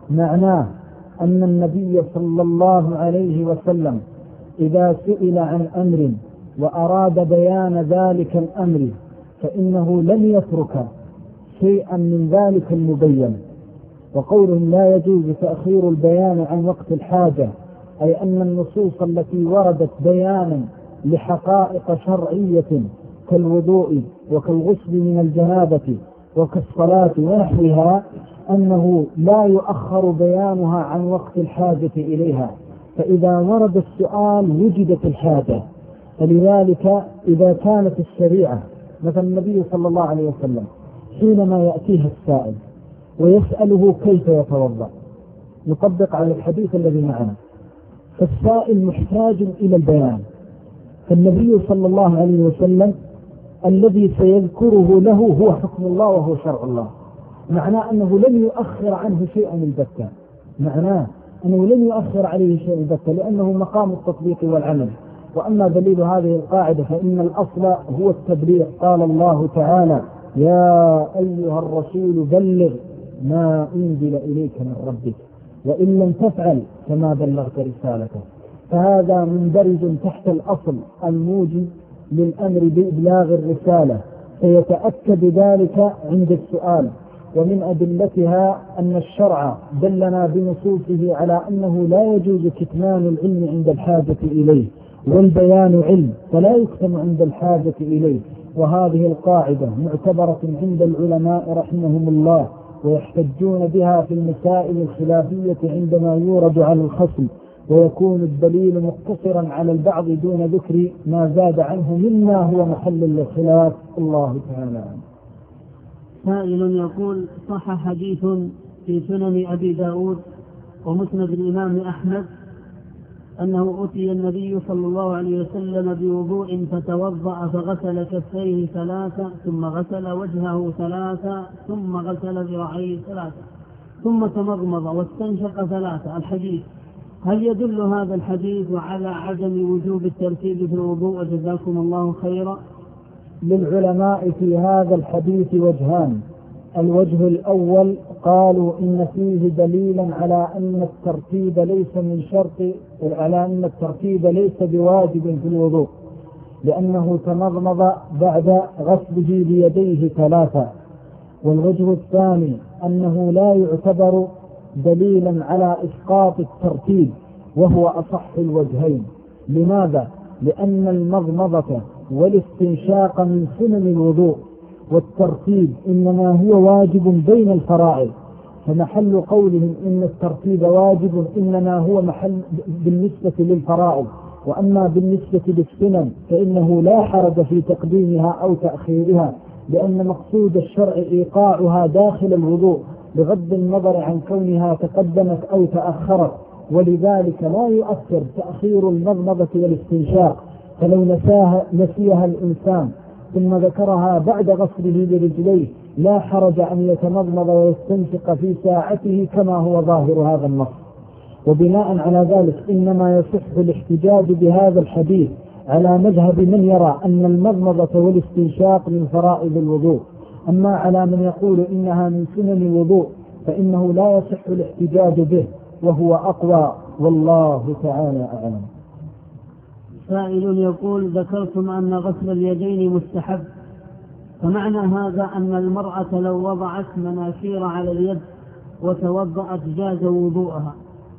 معناه أن النبي صلى الله عليه وسلم إذا سئل عن أمر وأراد بيان ذلك الأمر فإنه لم يترك شيئا من ذلك المبين. وقولهم لا يجوز تأخير البيان عن وقت الحاجة أي أن النصوص التي وردت بيانا لحقائق شرعية كالوضوء وكالغسل من الجنابة وكالصلاة ونحوها أنه لا يؤخر بيانها عن وقت الحاجة إليها، فإذا ورد السؤال وجدت الحاجة. فلذلك إذا كانت الشريعة مثل النبي صلى الله عليه وسلم حينما يأتيه السائل ويسأله كيف يتوضأ نطبق على الحديث الذي معنا، فالسائل محتاج إلى البيان، فالنبي صلى الله عليه وسلم الذي سيذكره له هو حكم الله وهو شرع الله، معناه أنه لم يؤخر عنه شيئا البتة، معناه أنه لم يؤخر عليه شيئا البتة لأنه مقام التطبيق والعمل. وأما دليل هذه القاعدة فإن الأصل هو التبليغ. قال الله تعالى يا أيها الرسول بلغ ما أنزل إليك من ربك وإن لم تفعل فما بلغت رسالته، فهذا مندرج تحت الأصل الموجب للأمر بإبلاغ الرسالة، فيتأكد ذلك عند السؤال. ومن أدلتها أن الشرع دلنا بنصوصه على أنه لا يجوز كتمان العلم عند الحاجة إليه، والبيان علم فلا يكتم عند الحاجة إليه. وهذه القاعدة معتبرة عند العلماء رحمهم الله، ويحتجون بها في المسائل الخلافية عندما يورد على الخصم، ويكون الدليل مقتصرا على البعض دون ذكر ما زاد عنه مما هو محل للخلاف. الله تعالى. سائل يقول صح حديث في سنن أبي داود ومسند الإمام أحمد أنه أتي النبي صلى الله عليه وسلم بوضوء فتوضأ فغسل كفيه ثلاثة ثم غسل وجهه ثلاثة ثم غسل ذراعيه ثلاثة ثم تمضمض واستنشق ثلاثة. الحديث هل يدل هذا الحديث على عدم وجوب الترتيب في الوضوء؟ جزاكم الله خيرا. للعلماء في هذا الحديث وجهان. الوجه الأول قالوا إن فيه دليلا على أن الترتيب ليس من شرط، على أن الترتيب ليس بواجب في الوضوء، لأنه تمضمض بعد غسله بيديه ثلاثة. والوجه الثاني أنه لا يعتبر دليلا على إسقاط الترتيب، وهو أصح الوجهين. لماذا؟ لأن المضمضة والاستنشاق من سنن الوضوء، والترتيب إنما هو واجب بين الفرائض، فمحل قولهم إن الترتيب واجب إنما هو محل بالنسبة للفرائض. وأما بالنسبة للسنن فإنه لا حرج في تقديمها أو تأخيرها، لأن مقصود الشرع إيقاعها داخل الوضوء بغض النظر عن كونها تقدمت أو تأخرت، ولذلك لا يؤثر تأخير المضمضة والاستنشاق. فلو نساها نسيها الإنسان ثم ذكرها بعد غسله لرجليه لا حرج أن يتمضمض ويستنشق في ساعته كما هو ظاهر هذا النص. وبناء على ذلك إنما يصح الاحتجاج بهذا الحديث على مذهب من يرى أن المضمضة والاستنشاق من فرائض الوضوء. أما على من يقول إنها من سنن الوضوء فإنه لا يصح الاحتجاج به، وهو أقوى، والله تعالى أعلم. سائل يقول ذكرتم أن غسل اليدين مستحب، فمعنى هذا أن المرأة لو وضعت مناكير على اليد وتوضأت جاز وضوءها؟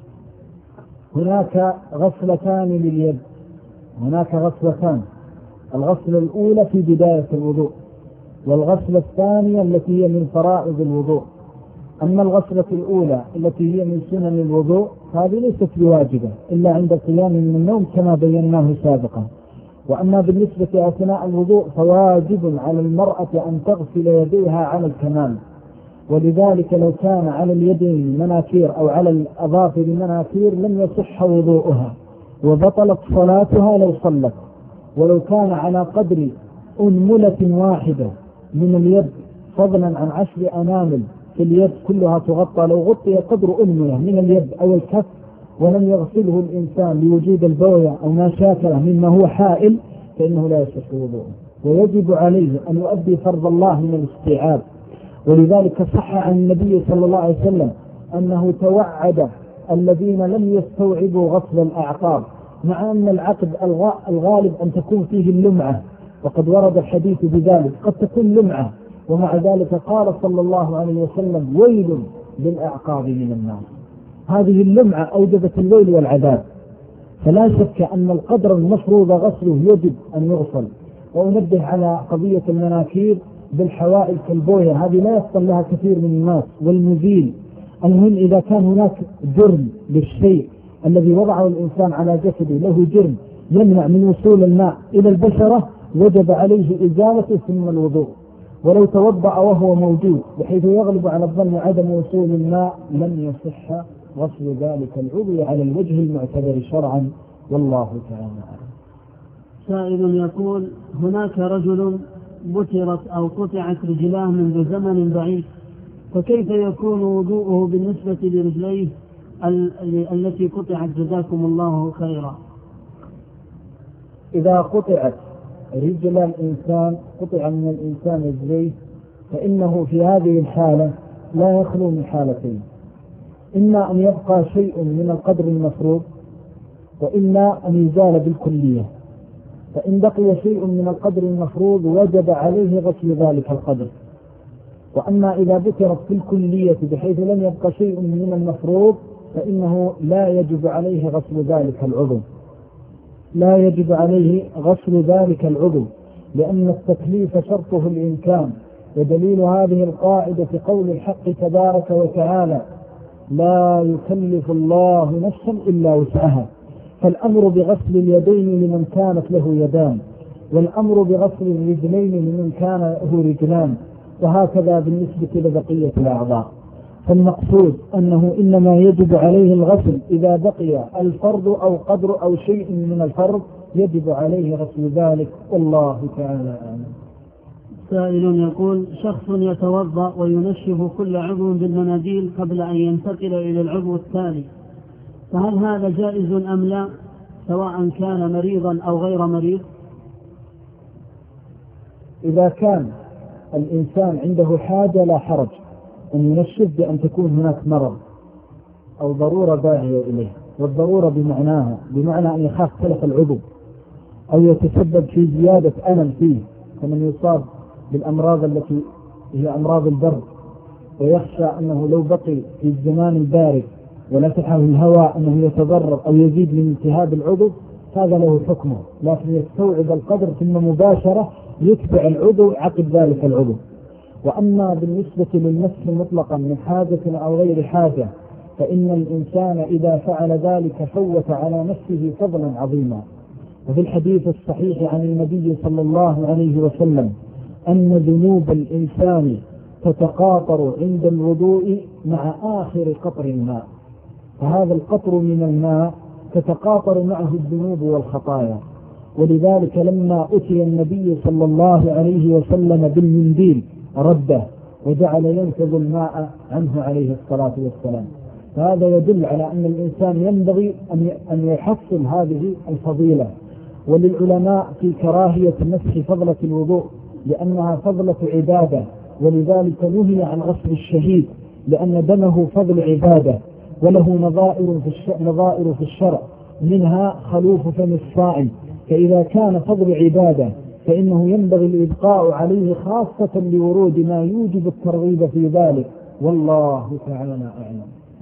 هناك غسلتان لليد، هناك غسلتان، الغسلة الأولى في بداية الوضوء، والغسلة الثانية التي هي من فرائض الوضوء. أما الغسلة الأولى التي هي من سنن الوضوء هذه ليست بواجبة إلا عند القيام من النوم كما بيناه سابقا. وأما بالنسبة أثناء الوضوء فواجب على المرأة أن تغسل يديها على الكمال، ولذلك لو كان على اليدين مناكير أو على الأظافر مناكير لم يصح وضوءها وبطلت صلاتها لو صلت. ولو كان على قدر أنملة واحدة من اليد فضلا عن عشر أنامل في اليد كلها تغطى، لو غطي قدر أنملة من اليد أو الكف ولم يغسله الإنسان لوجود البوية أو ما شاكله مما هو حائل فإنه لا يصح وضوءه، ويجب عليه أن يؤدي فرض الله من الاستيعاب. ولذلك صح عن النبي صلى الله عليه وسلم أنه توعد الذين لم يستوعبوا غسل الأعقاب، مع أن العقد الغالب أن تكون فيه اللمعة، وقد ورد الحديث بذلك، قد تكون لمعة، ومع ذلك قال صلى الله عليه وسلم ويل للأعقاب من النار. هذه اللمعة أوجبت الويل والعذاب، فلا شك أن القدر المفروض غسله يجب أن يغسل. وأنبه على قضية المناكير بالحوائل كالبوية، هذه لا يفصل لها كثير من الناس، والمزيل. المهم إذا كان هناك جرم للشيء الذي وضعه الإنسان على جسده له جرم يمنع من وصول الماء إلى البشرة، وجب عليه إزالته ثم الوضوء. ولو توضأ وهو موجود بحيث يغلب على الظن عدم وصول الماء لم يصح غسل ذلك العضو على الوجه المعتبر شرعا، والله تعالى أعلم. سائل يقول: هناك رجل بترت أو قطعت رجلاه منذ زمن بعيد، فكيف يكون وضوءه بالنسبة لرجليه التي قطعت جزاكم الله خيرا؟ إذا قطعت رجل الإنسان، قطع من الإنسان رجليه، فإنه في هذه الحالة لا يخلو من حالتين: إما أن يبقى شيء من القدر المفروض، وإما أن يزال بالكلية. فإن بقي شيء من القدر المفروض وجب عليه غسل ذلك القدر. وأما إذا ذكرت في الكلية بحيث لم يبقى شيء من المفروض فإنه لا يجب عليه غسل ذلك العضو لا يجب عليه غسل ذلك العضو لأن التكليف شرطه الإمكان. ودليل هذه القاعدة في قول الحق تبارك وتعالى: لا يكلف الله نفسا إلا وسعها. فالأمر بغسل اليدين لمن كانت له يدان، والأمر بغسل الرجلين لمن كان له رجلان، وهكذا بالنسبة لبقية الأعضاء. فالمقصود أنه إنما يجب عليه الغسل إذا بقي الفرض أو قدر أو شيء من الفرض يجب عليه غسل ذلك، والله تعالى أعلم. سائل يقول: شخص يتوضأ وينشف كل عضو بالمناديل قبل أن ينتقل إلى العضو التالي، فهل هذا جائز أم لا، سواء كان مريضا أو غير مريض؟ إذا كان الإنسان عنده حاجة لا حرج أن ينشف بأن تكون هناك مرض أو ضرورة داعية إليه، والضرورة بمعناها بمعنى أن يخاف تلف العضو أو يتسبب في زيادة ألم فيه، كمن يصاب بالأمراض التي هي أمراض البرد ويخشى أنه لو بقي في الزمان البارد ولفتحه الهواء أنه يتضرر أو يزيد من التهاب العضو، هذا له حكمه، لكن يستوعب القدر ثم مباشرة يتبع العضو عقب ذلك العضو. وأما بالنسبة للمسح مطلقا من حاجة أو غير حاجة، فإن الإنسان إذا فعل ذلك فوت على نفسه فضلا عظيما. وفي الحديث الصحيح عن النبي صلى الله عليه وسلم أن ذنوب الإنسان تتقاطر عند الوضوء مع آخر قطر الماء، فهذا القطر من الماء تتقاطر معه الذنوب والخطايا. ولذلك لما أتي النبي صلى الله عليه وسلم بالمنديل رده وجعل ينفذ الماء عنه عليه الصلاة والسلام. فهذا يدل على أن الإنسان ينبغي أن يحصل هذه الفضيلة. وللعلماء في كراهية مسح فضلة الوضوء لأنها فضلة عبادة، ولذلك نهي عن غسل الشهيد لأن دمه فضل عبادة، وله نظائر في نظائر في الشرع، منها خلوف فم الصائم. فإذا كان فضل عبادة فإنه ينبغي الإبقاء عليه خاصة لورود ما يوجب الترغيب في ذلك، والله تعالى أعلم.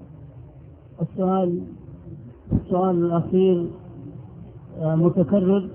السؤال السؤال الأخير متكرر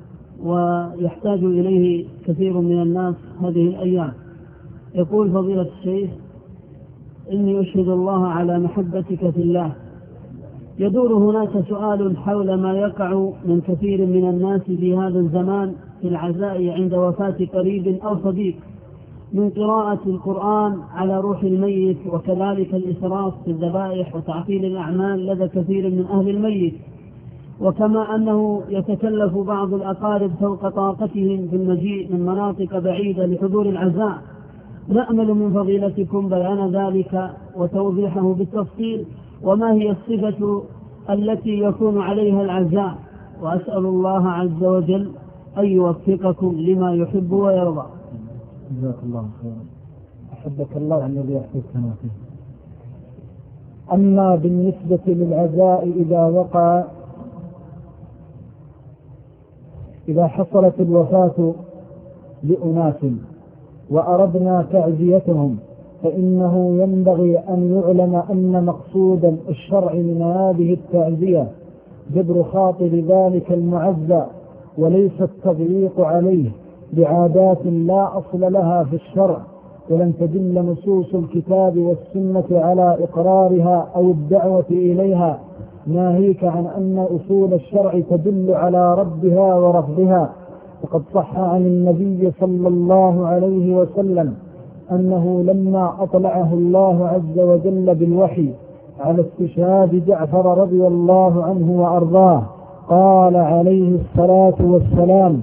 ويحتاج إليه كثير من الناس هذه الأيام. يقول: فضيلة الشيخ، إني أشهد الله على محبتك في الله. يدور هناك سؤال حول ما يقع من كثير من الناس في هذا الزمان في العزاء عند وفاة قريب أو صديق، من قراءة القرآن على روح الميت، وكذلك الإسراف في الذبائح وتعطيل الأعمال لدى كثير من أهل الميت، وكما أنه يتكلف بعض الأقارب فوق طاقتهم في المجيء من مناطق بعيدة لحضور العزاء. نأمل من فضيلتكم بيان ذلك وتوضيحه بالتفصيل، وما هي الصفة التي يكون عليها العزاء، وأسأل الله عز وجل أن يوفقكم لما يحب ويرضى. جزاك الله خيرا. أحبك الله الذي يحفظنا فيه. أما بالنسبة للعزاء إذا وقع إذا حصلت الوفاة لأناس وأردنا تعزيتهم فإنه ينبغي أن يعلم أن مقصود الشرع من هذه التعزية جبر خاطر ذلك المعزى وليس التضييق عليه بعادات لا أصل لها في الشرع، ولن تدل نصوص الكتاب والسنة على إقرارها أو الدعوة إليها، ناهيك عن أن أصول الشرع تدل على ردها ورفضها. وقد صح عن النبي صلى الله عليه وسلم أنه لما أطلعه الله عز وجل بالوحي على استشهاد جعفر رضي الله عنه وأرضاه قال عليه الصلاة والسلام: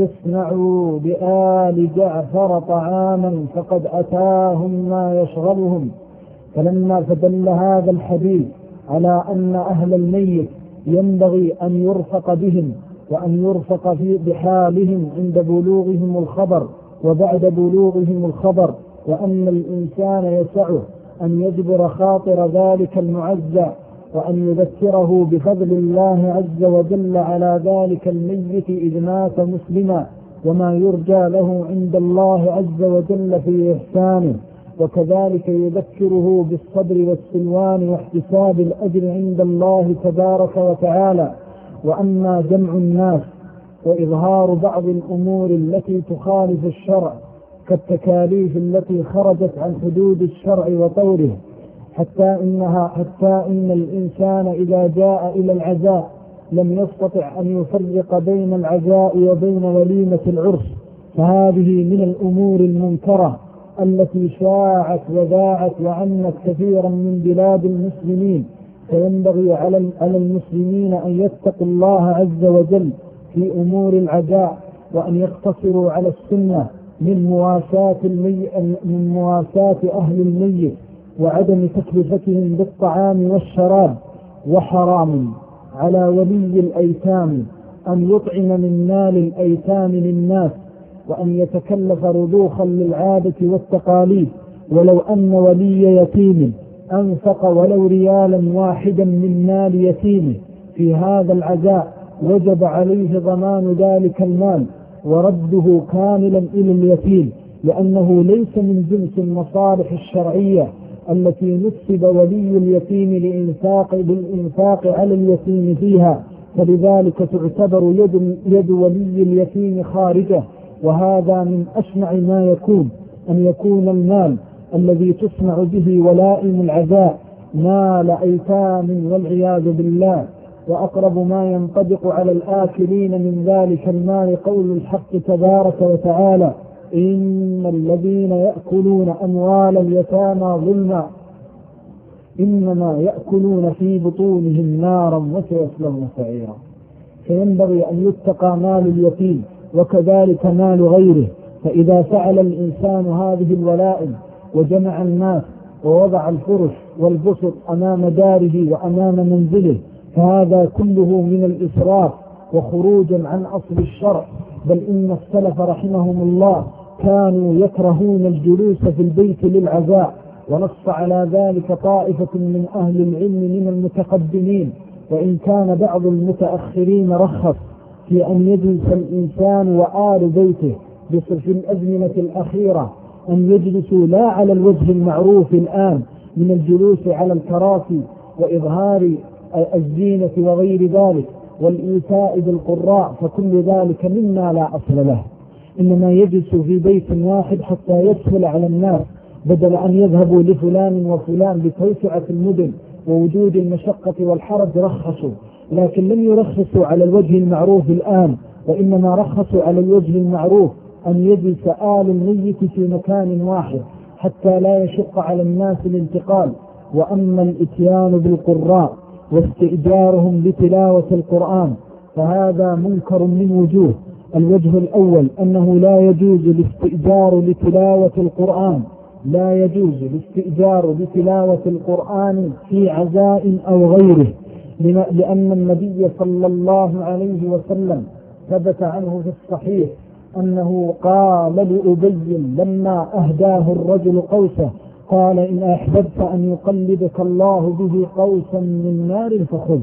اصنعوا بآل جعفر طعاما فقد أتاهم ما يشغلهم. فلما فدل هذا الحديث على أن أهل الميت ينبغي أن يرفق بهم وأن يرفق في بحالهم عند بلوغهم الخبر وبعد بلوغهم الخبر، وأن الإنسان يسعه أن يجبر خاطر ذلك المعزى وأن يذكره بفضل الله عز وجل على ذلك الميت إذ مات مسلما وما يرجى له عند الله عز وجل في إحسانه، وكذلك يذكره بالصبر والسلوان واحتساب الأجر عند الله تبارك وتعالى. وأما جمع الناس وإظهار بعض الأمور التي تخالف الشرع كالتكاليف التي خرجت عن حدود الشرع وطوره، حتى إنها حتى إن الإنسان إذا جاء إلى العزاء لم يستطع أن يفرق بين العزاء وبين وليمة العرس، فهذه من الأمور المنكرة التي شاعت وذاعت وعمت كثيرا من بلاد المسلمين. فينبغي على المسلمين أن يتقوا الله عز وجل في أمور العزاء وأن يقتصروا على السنة من مواساة المي... من مواساة أهل الميت وعدم تكلفتهم بالطعام والشراب. وحرام على ولي الأيتام أن يطعم من مال الأيتام للناس وأن يتكلف رضوخا للعادة والتقاليد، ولو أن ولي يتيم أنفق ولو ريالا واحدا من مال يتيمه في هذا العزاء وجب عليه ضمان ذلك المال ورده كاملا إلى اليتيم، لأنه ليس من جنس المصالح الشرعية التي نسب ولي اليتيم لإنفاق بالإنفاق على اليتيم فيها، فلذلك تعتبر يد, يد ولي اليتيم خارجة. وهذا من أشنع ما يكون أن يكون المال الذي تصنع به ولائم العزاء مال أيتام والعياذ بالله. وأقرب ما ينطبق على الآكلين من ذلك المال قول الحق تبارك وتعالى: إن الذين يأكلون أموال اليتامى ظلما إنما يأكلون في بطونهم نارا وسيصلون سعيرا. فينبغي أن يتقى مال اليتيم وكذلك مال غيره. فإذا فعل الإنسان هذه الولائم وجمع الناس ووضع الفرش والبسط أمام داره وأمام منزله فهذا كله من الإسراف وخروجا عن أصل الشرع. بل إن السلف رحمهم الله كانوا يكرهون الجلوس في البيت للعزاء، ونص على ذلك طائفة من أهل العلم من المتقدمين، وإن كان بعض المتأخرين رخص في أن يجلس الإنسان وآل بيته في الأزمنة الأخيرة أن يجلسوا لا على الوجه المعروف الآن من الجلوس على الكراسي وإظهار الزينة وغير ذلك والإيتاء بالقراء، فكل ذلك مما لا أصل له. إنما يجلس في بيت واحد حتى يسهل على الناس، بدل أن يذهبوا لفلان وفلان بتوسعة المدن ووجود المشقة والحرج رخصوا، لكن لم يرخصوا على الوجه المعروف الآن، وإنما رخصوا على الوجه المعروف أن يجلس آل الميت في مكان واحد حتى لا يشق على الناس الانتقال. وأما الإتيان بالقراء واستئجارهم لتلاوة القرآن فهذا منكر من وجوه. الوجه الأول أنه لا يجوز الاستئجار لتلاوة القرآن لا يجوز الاستئجار لتلاوة القرآن في عزاء أو غيره، لأن النبي صلى الله عليه وسلم ثبت عنه في الصحيح أنه قال لأبي لما أهداه الرجل قوسه: قال إن أحببت أن يقلدك الله به قوسا من نار فخذ.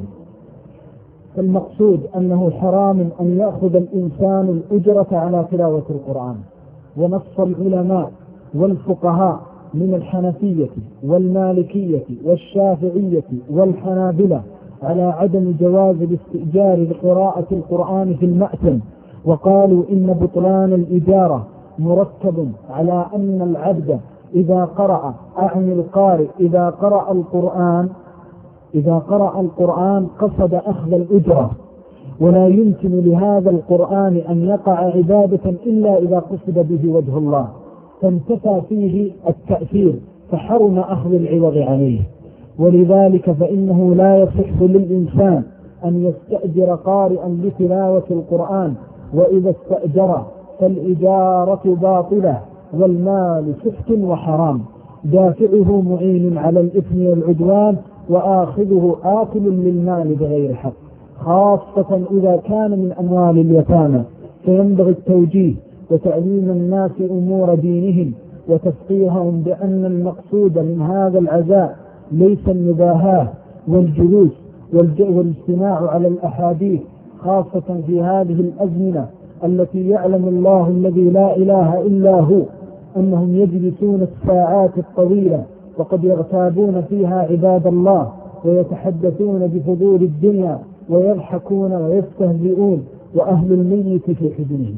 فالمقصود أنه حرام أن يأخذ الإنسان الأجرة على تلاوة القرآن. ونص العلماء والفقهاء من الحنفية والمالكية والشافعية والحنابلة على عدم جواز الاستئجار لقراءة القرآن في المأتم، وقالوا إن بطلان الإجارة مرتب على أن العبد إذا قرأ أعني القارئ إذا قرأ القرآن إذا قرأ القرآن قصد أخذ الأجرة، ولا يمكن لهذا القرآن أن يقع عبادة إلا إذا قصد به وجه الله، فانتفى فيه التأثير فحرم أخذ العوض عليه. ولذلك فإنه لا يصح للإنسان أن يستأجر قارئا لتلاوة القرآن، وإذا استأجر فالإجارة باطلة والمال سفك وحرام، دافعه معين على الإثم والعدوان، وآخذه آكل للمال بغير حق، خاصة إذا كان من أموال اليتامى. فينبغي التوجيه وتعليم الناس أمور دينهم وتفقيههم بأن المقصود من هذا العزاء ليس المباهاة والجلوس والاستماع على الأحاديث، خاصة في هذه الأزمنة التي يعلم الله الذي لا إله إلا هو أنهم يجلسون الساعات الطويلة وقد يغتابون فيها عباد الله ويتحدثون بفضول الدنيا ويضحكون ويستهزئون وأهل الميت في حزنهم.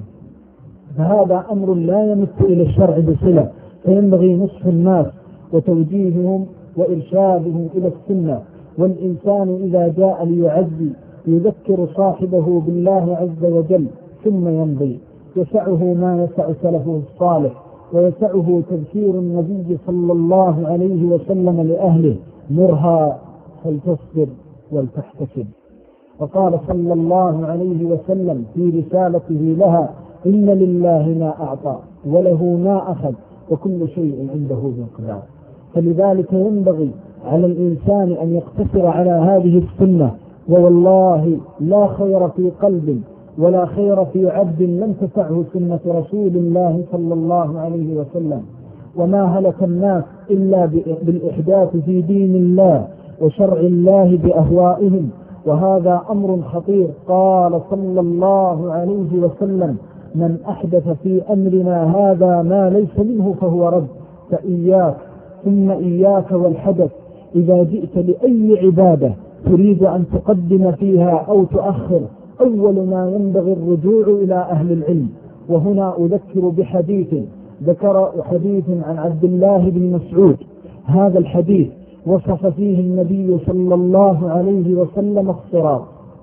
فهذا أمر لا يمت إلى الشرع بصلة، فينبغي نصح الناس وتوجيههم وإرشادهم إلى السنة. والإنسان إذا جاء ليعزي يذكر صاحبه بالله عز وجل ثم يمضي، يسعه ما يسع سلفه الصالح، ويسعه تذكير النبي صلى الله عليه وسلم لأهله: مرها فلتصبر ولتحتسب. وقال صلى الله عليه وسلم في رسالته لها: إن لله ما أعطى وله ما أخذ وكل شيء عنده بمقدار. فلذلك ينبغي على الإنسان أن يقتصر على هذه السنة. ووالله لا خير في قلب ولا خير في عبد لم تفعه سنة رسول الله صلى الله عليه وسلم. وما هلك الناس إلا بالإحداث في دين الله وشرع الله بأهوائهم، وهذا أمر خطير. قال صلى الله عليه وسلم: من أحدث في أمرنا هذا ما ليس منه فهو رد. فإياك ثم إياك والحدث. إذا جئت لأي عبادة تريد أن تقدم فيها أو تؤخر، أول ما ينبغي الرجوع إلى أهل العلم. وهنا أذكر بحديث ذكر حديث عن عبد الله بن مسعود. هذا الحديث وصف فيه النبي صلى الله عليه وسلم الصراط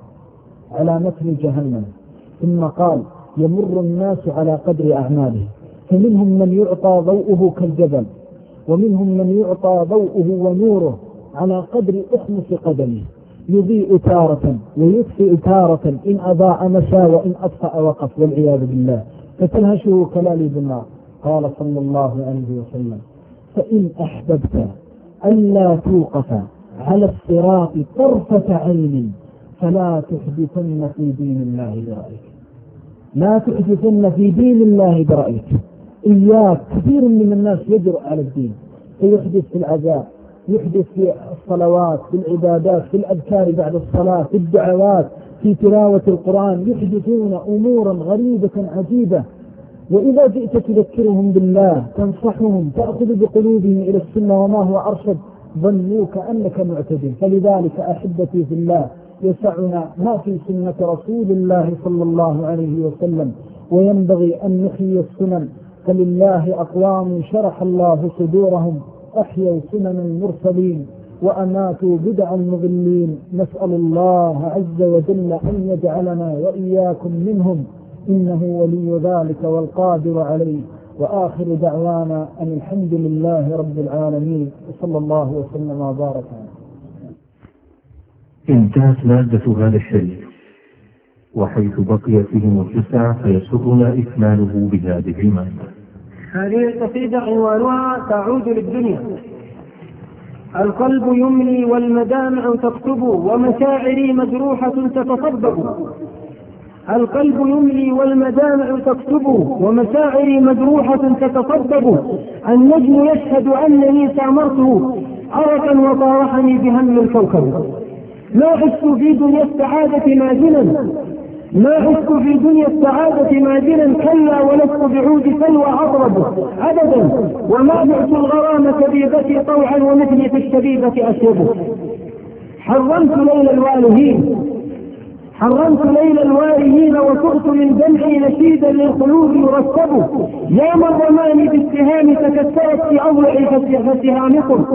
على متن جهنم، ثم قال: يمر الناس على قدر أعماله، فمنهم من يعطى ضوءه كالجبل، ومنهم من يعطى ضوءه ونوره على قدر أخمص قدمه، يضيء تارة ويطفئ تارة، إن أضاء مشى وإن أطفأ وقف، والعياذ بالله، فتلهشه كلاليب النار. قال صلى الله عليه وسلم: فإن أحببت ألا توقف على الصراط طرفة عين فلا تحدثن في دين الله برأيك. لا تحدثن في دين الله برأيك. إياك. كثير من الناس يجرؤ على الدين فيحدث في العزاء، يحدث في الصلوات، في العبادات، في الأذكار بعد الصلاة، في الدعوات، في تلاوة القرآن، يحدثون أمورا غريبة عجيبة. وإذا جئت تذكرهم بالله تنصحهم تأخذ بقلوبهم إلى السنة وما هو أرشد، ظنوك أنك معتدل. فلذلك أحبتي في الله، يسعنا ما في سنة رسول الله صلى الله عليه وسلم، وينبغي أن نحيي السنن. فلله أقوام شرح الله صدورهم أحيوا سنن المرسلين وأماتوا بدع المضلين. نسأل الله عز وجل أن يجعلنا وإياكم منهم، إنه ولي ذلك والقادر عليه. وآخر دعوانا أن الحمد لله رب العالمين، وصلى الله وسلم وبارك. انتهت مادة هذا الشريط، وحيث بقي فيهم التسعة فيسرنا إكماله بهذه المادة. هذه القصيدة عنوانها تعود للدنيا. القلب يملي والمدامع تكتب، ومشاعري مجروحة تتصبب. القلب يملي والمدامع تكتب ومشاعري مجروحة تتصبب. النجم يشهد أنني سامرته عرقا وطارحني بهم الكوكب. ما عشت في دنيا السعادة ماجنا ما عشت في دنيا السعادة ماجنا كلا ولست بعود سلوى أضرب أبدا. وما بعت الغرام كبيبتي طوعا ومثلي في الشبيبة أشرب. حرمت ليل الوالهين حرمت ليل الوالهين وسرت من دمعي نشيدا للقلوب يرتب. يا من رماني بالسهام تكسرت في أضلعي فسهامكم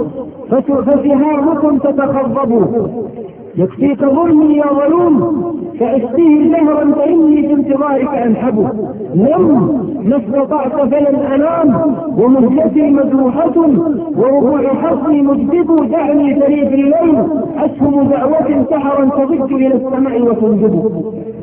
فسهامكم تتخضب. يكفيك ظلمي يا ظلوم فأشتيه زهرا فإني في انتظارك أنحب. لم ما استطعت فلن أنام ومهجتي مجروحة وربوع حصني مجدد. دعني فريق الليل أسهم دعوة سحرا تضج إلى السماء وتنجب.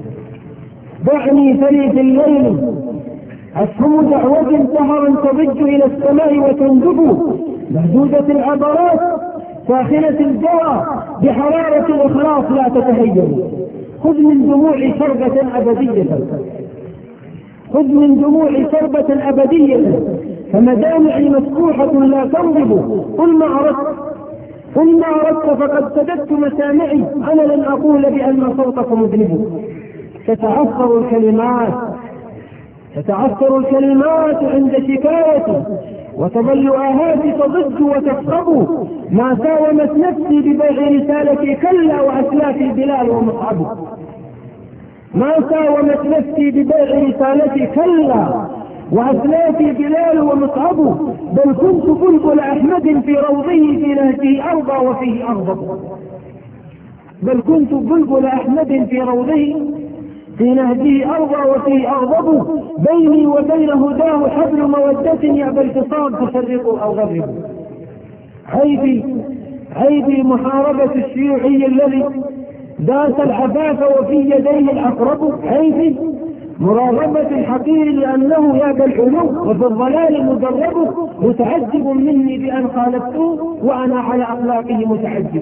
دعني فريق الليل أسهم دعوة سحرا تضج إلى السماء وتنجب. مهدودة العبرات ساخنة الجوى بحرارة الإخلاص لا تتهيب. خذ من دموعي شربة أبدية خذ من دموعي شربة أبدية فمدامعي مسكوحة لا تنضب. قل ما أردت قل ما أردت فقد سددت مسامعي. أنا لن أقول بأن صوتك مذنب. تتعثر الكلمات تتعثر الكلمات عند شكايتي وتظل آهاتي تضج وتفقب. ما ساومت نفسي ببيع رسالتي كلا وأسلافي بلال ومصعب. ما ساومت نفسي ببيع رسالتي كلا وأسلافي بلال ومصعب. بل كنت بلبل أحمد في روضه في نهجه أرضى وفيه أغضب. بل كنت بلبل أحمد في روضه في نهجه أرضى وفيه أغضب. بيني وبين هداه حبل مودة يأبى الفصام تفرق أو غرب. عيبي عيبي محاربة الشيوعي الذي داس العفاف وفي يديه الأقرب. عيبي مراغبة الحقير لأنه يأبى الحلو وفي الضلال مجرب. متعجب مني بأن خالفته وأنا على أخلاقه متعجب.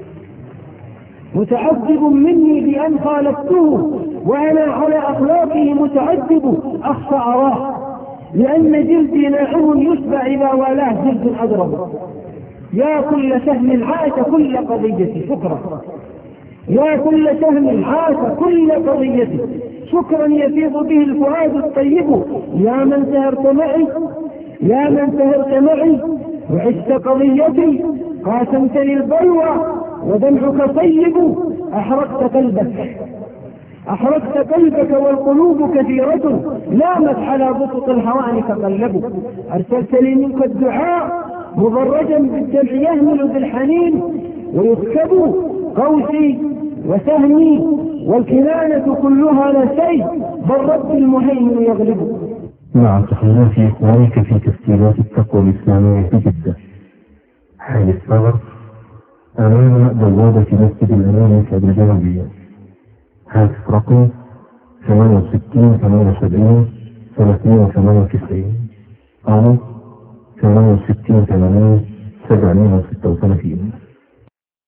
متعجب مني بأن خالفته وأنا على أخلاقه متعجب. أخشى أراه لأن جلدي ناعم يشبع إذا والاه جلد أضرب. يا كل سهم عاش كل قضيتي شكرا يا كل سهم عاش كل قضيتي شكرا يفيض به الفؤاد الطيب. يا من سهرت معي يا من سهرت معي وعشت قضيتي قاسمتني البلوى ودمعك طيب. أحرقت قلبك أحرقت قلبك والقلوب كثيرة نامت على بسط الهوان تقلب. أرسلت لي منك الدعاء مضرجا بالدمع يهمل بالحنين ويكتب قوسي وسهمي والكنانة كلها لا شيء بل رب المهيمن يغلب. مع تحضيرات إخوانك في تسجيلات التقوى الإسلامية في جدة. حال الثغر أمام بوابة مسجد الأمانة بالجنوبية. هاتف رقم ثمانية وستين ثمانية وسبعين ثلاثمائة وثمانية وتسعين أو ثمانية وستين ثمانين سبعمائة وستة وثلاثين.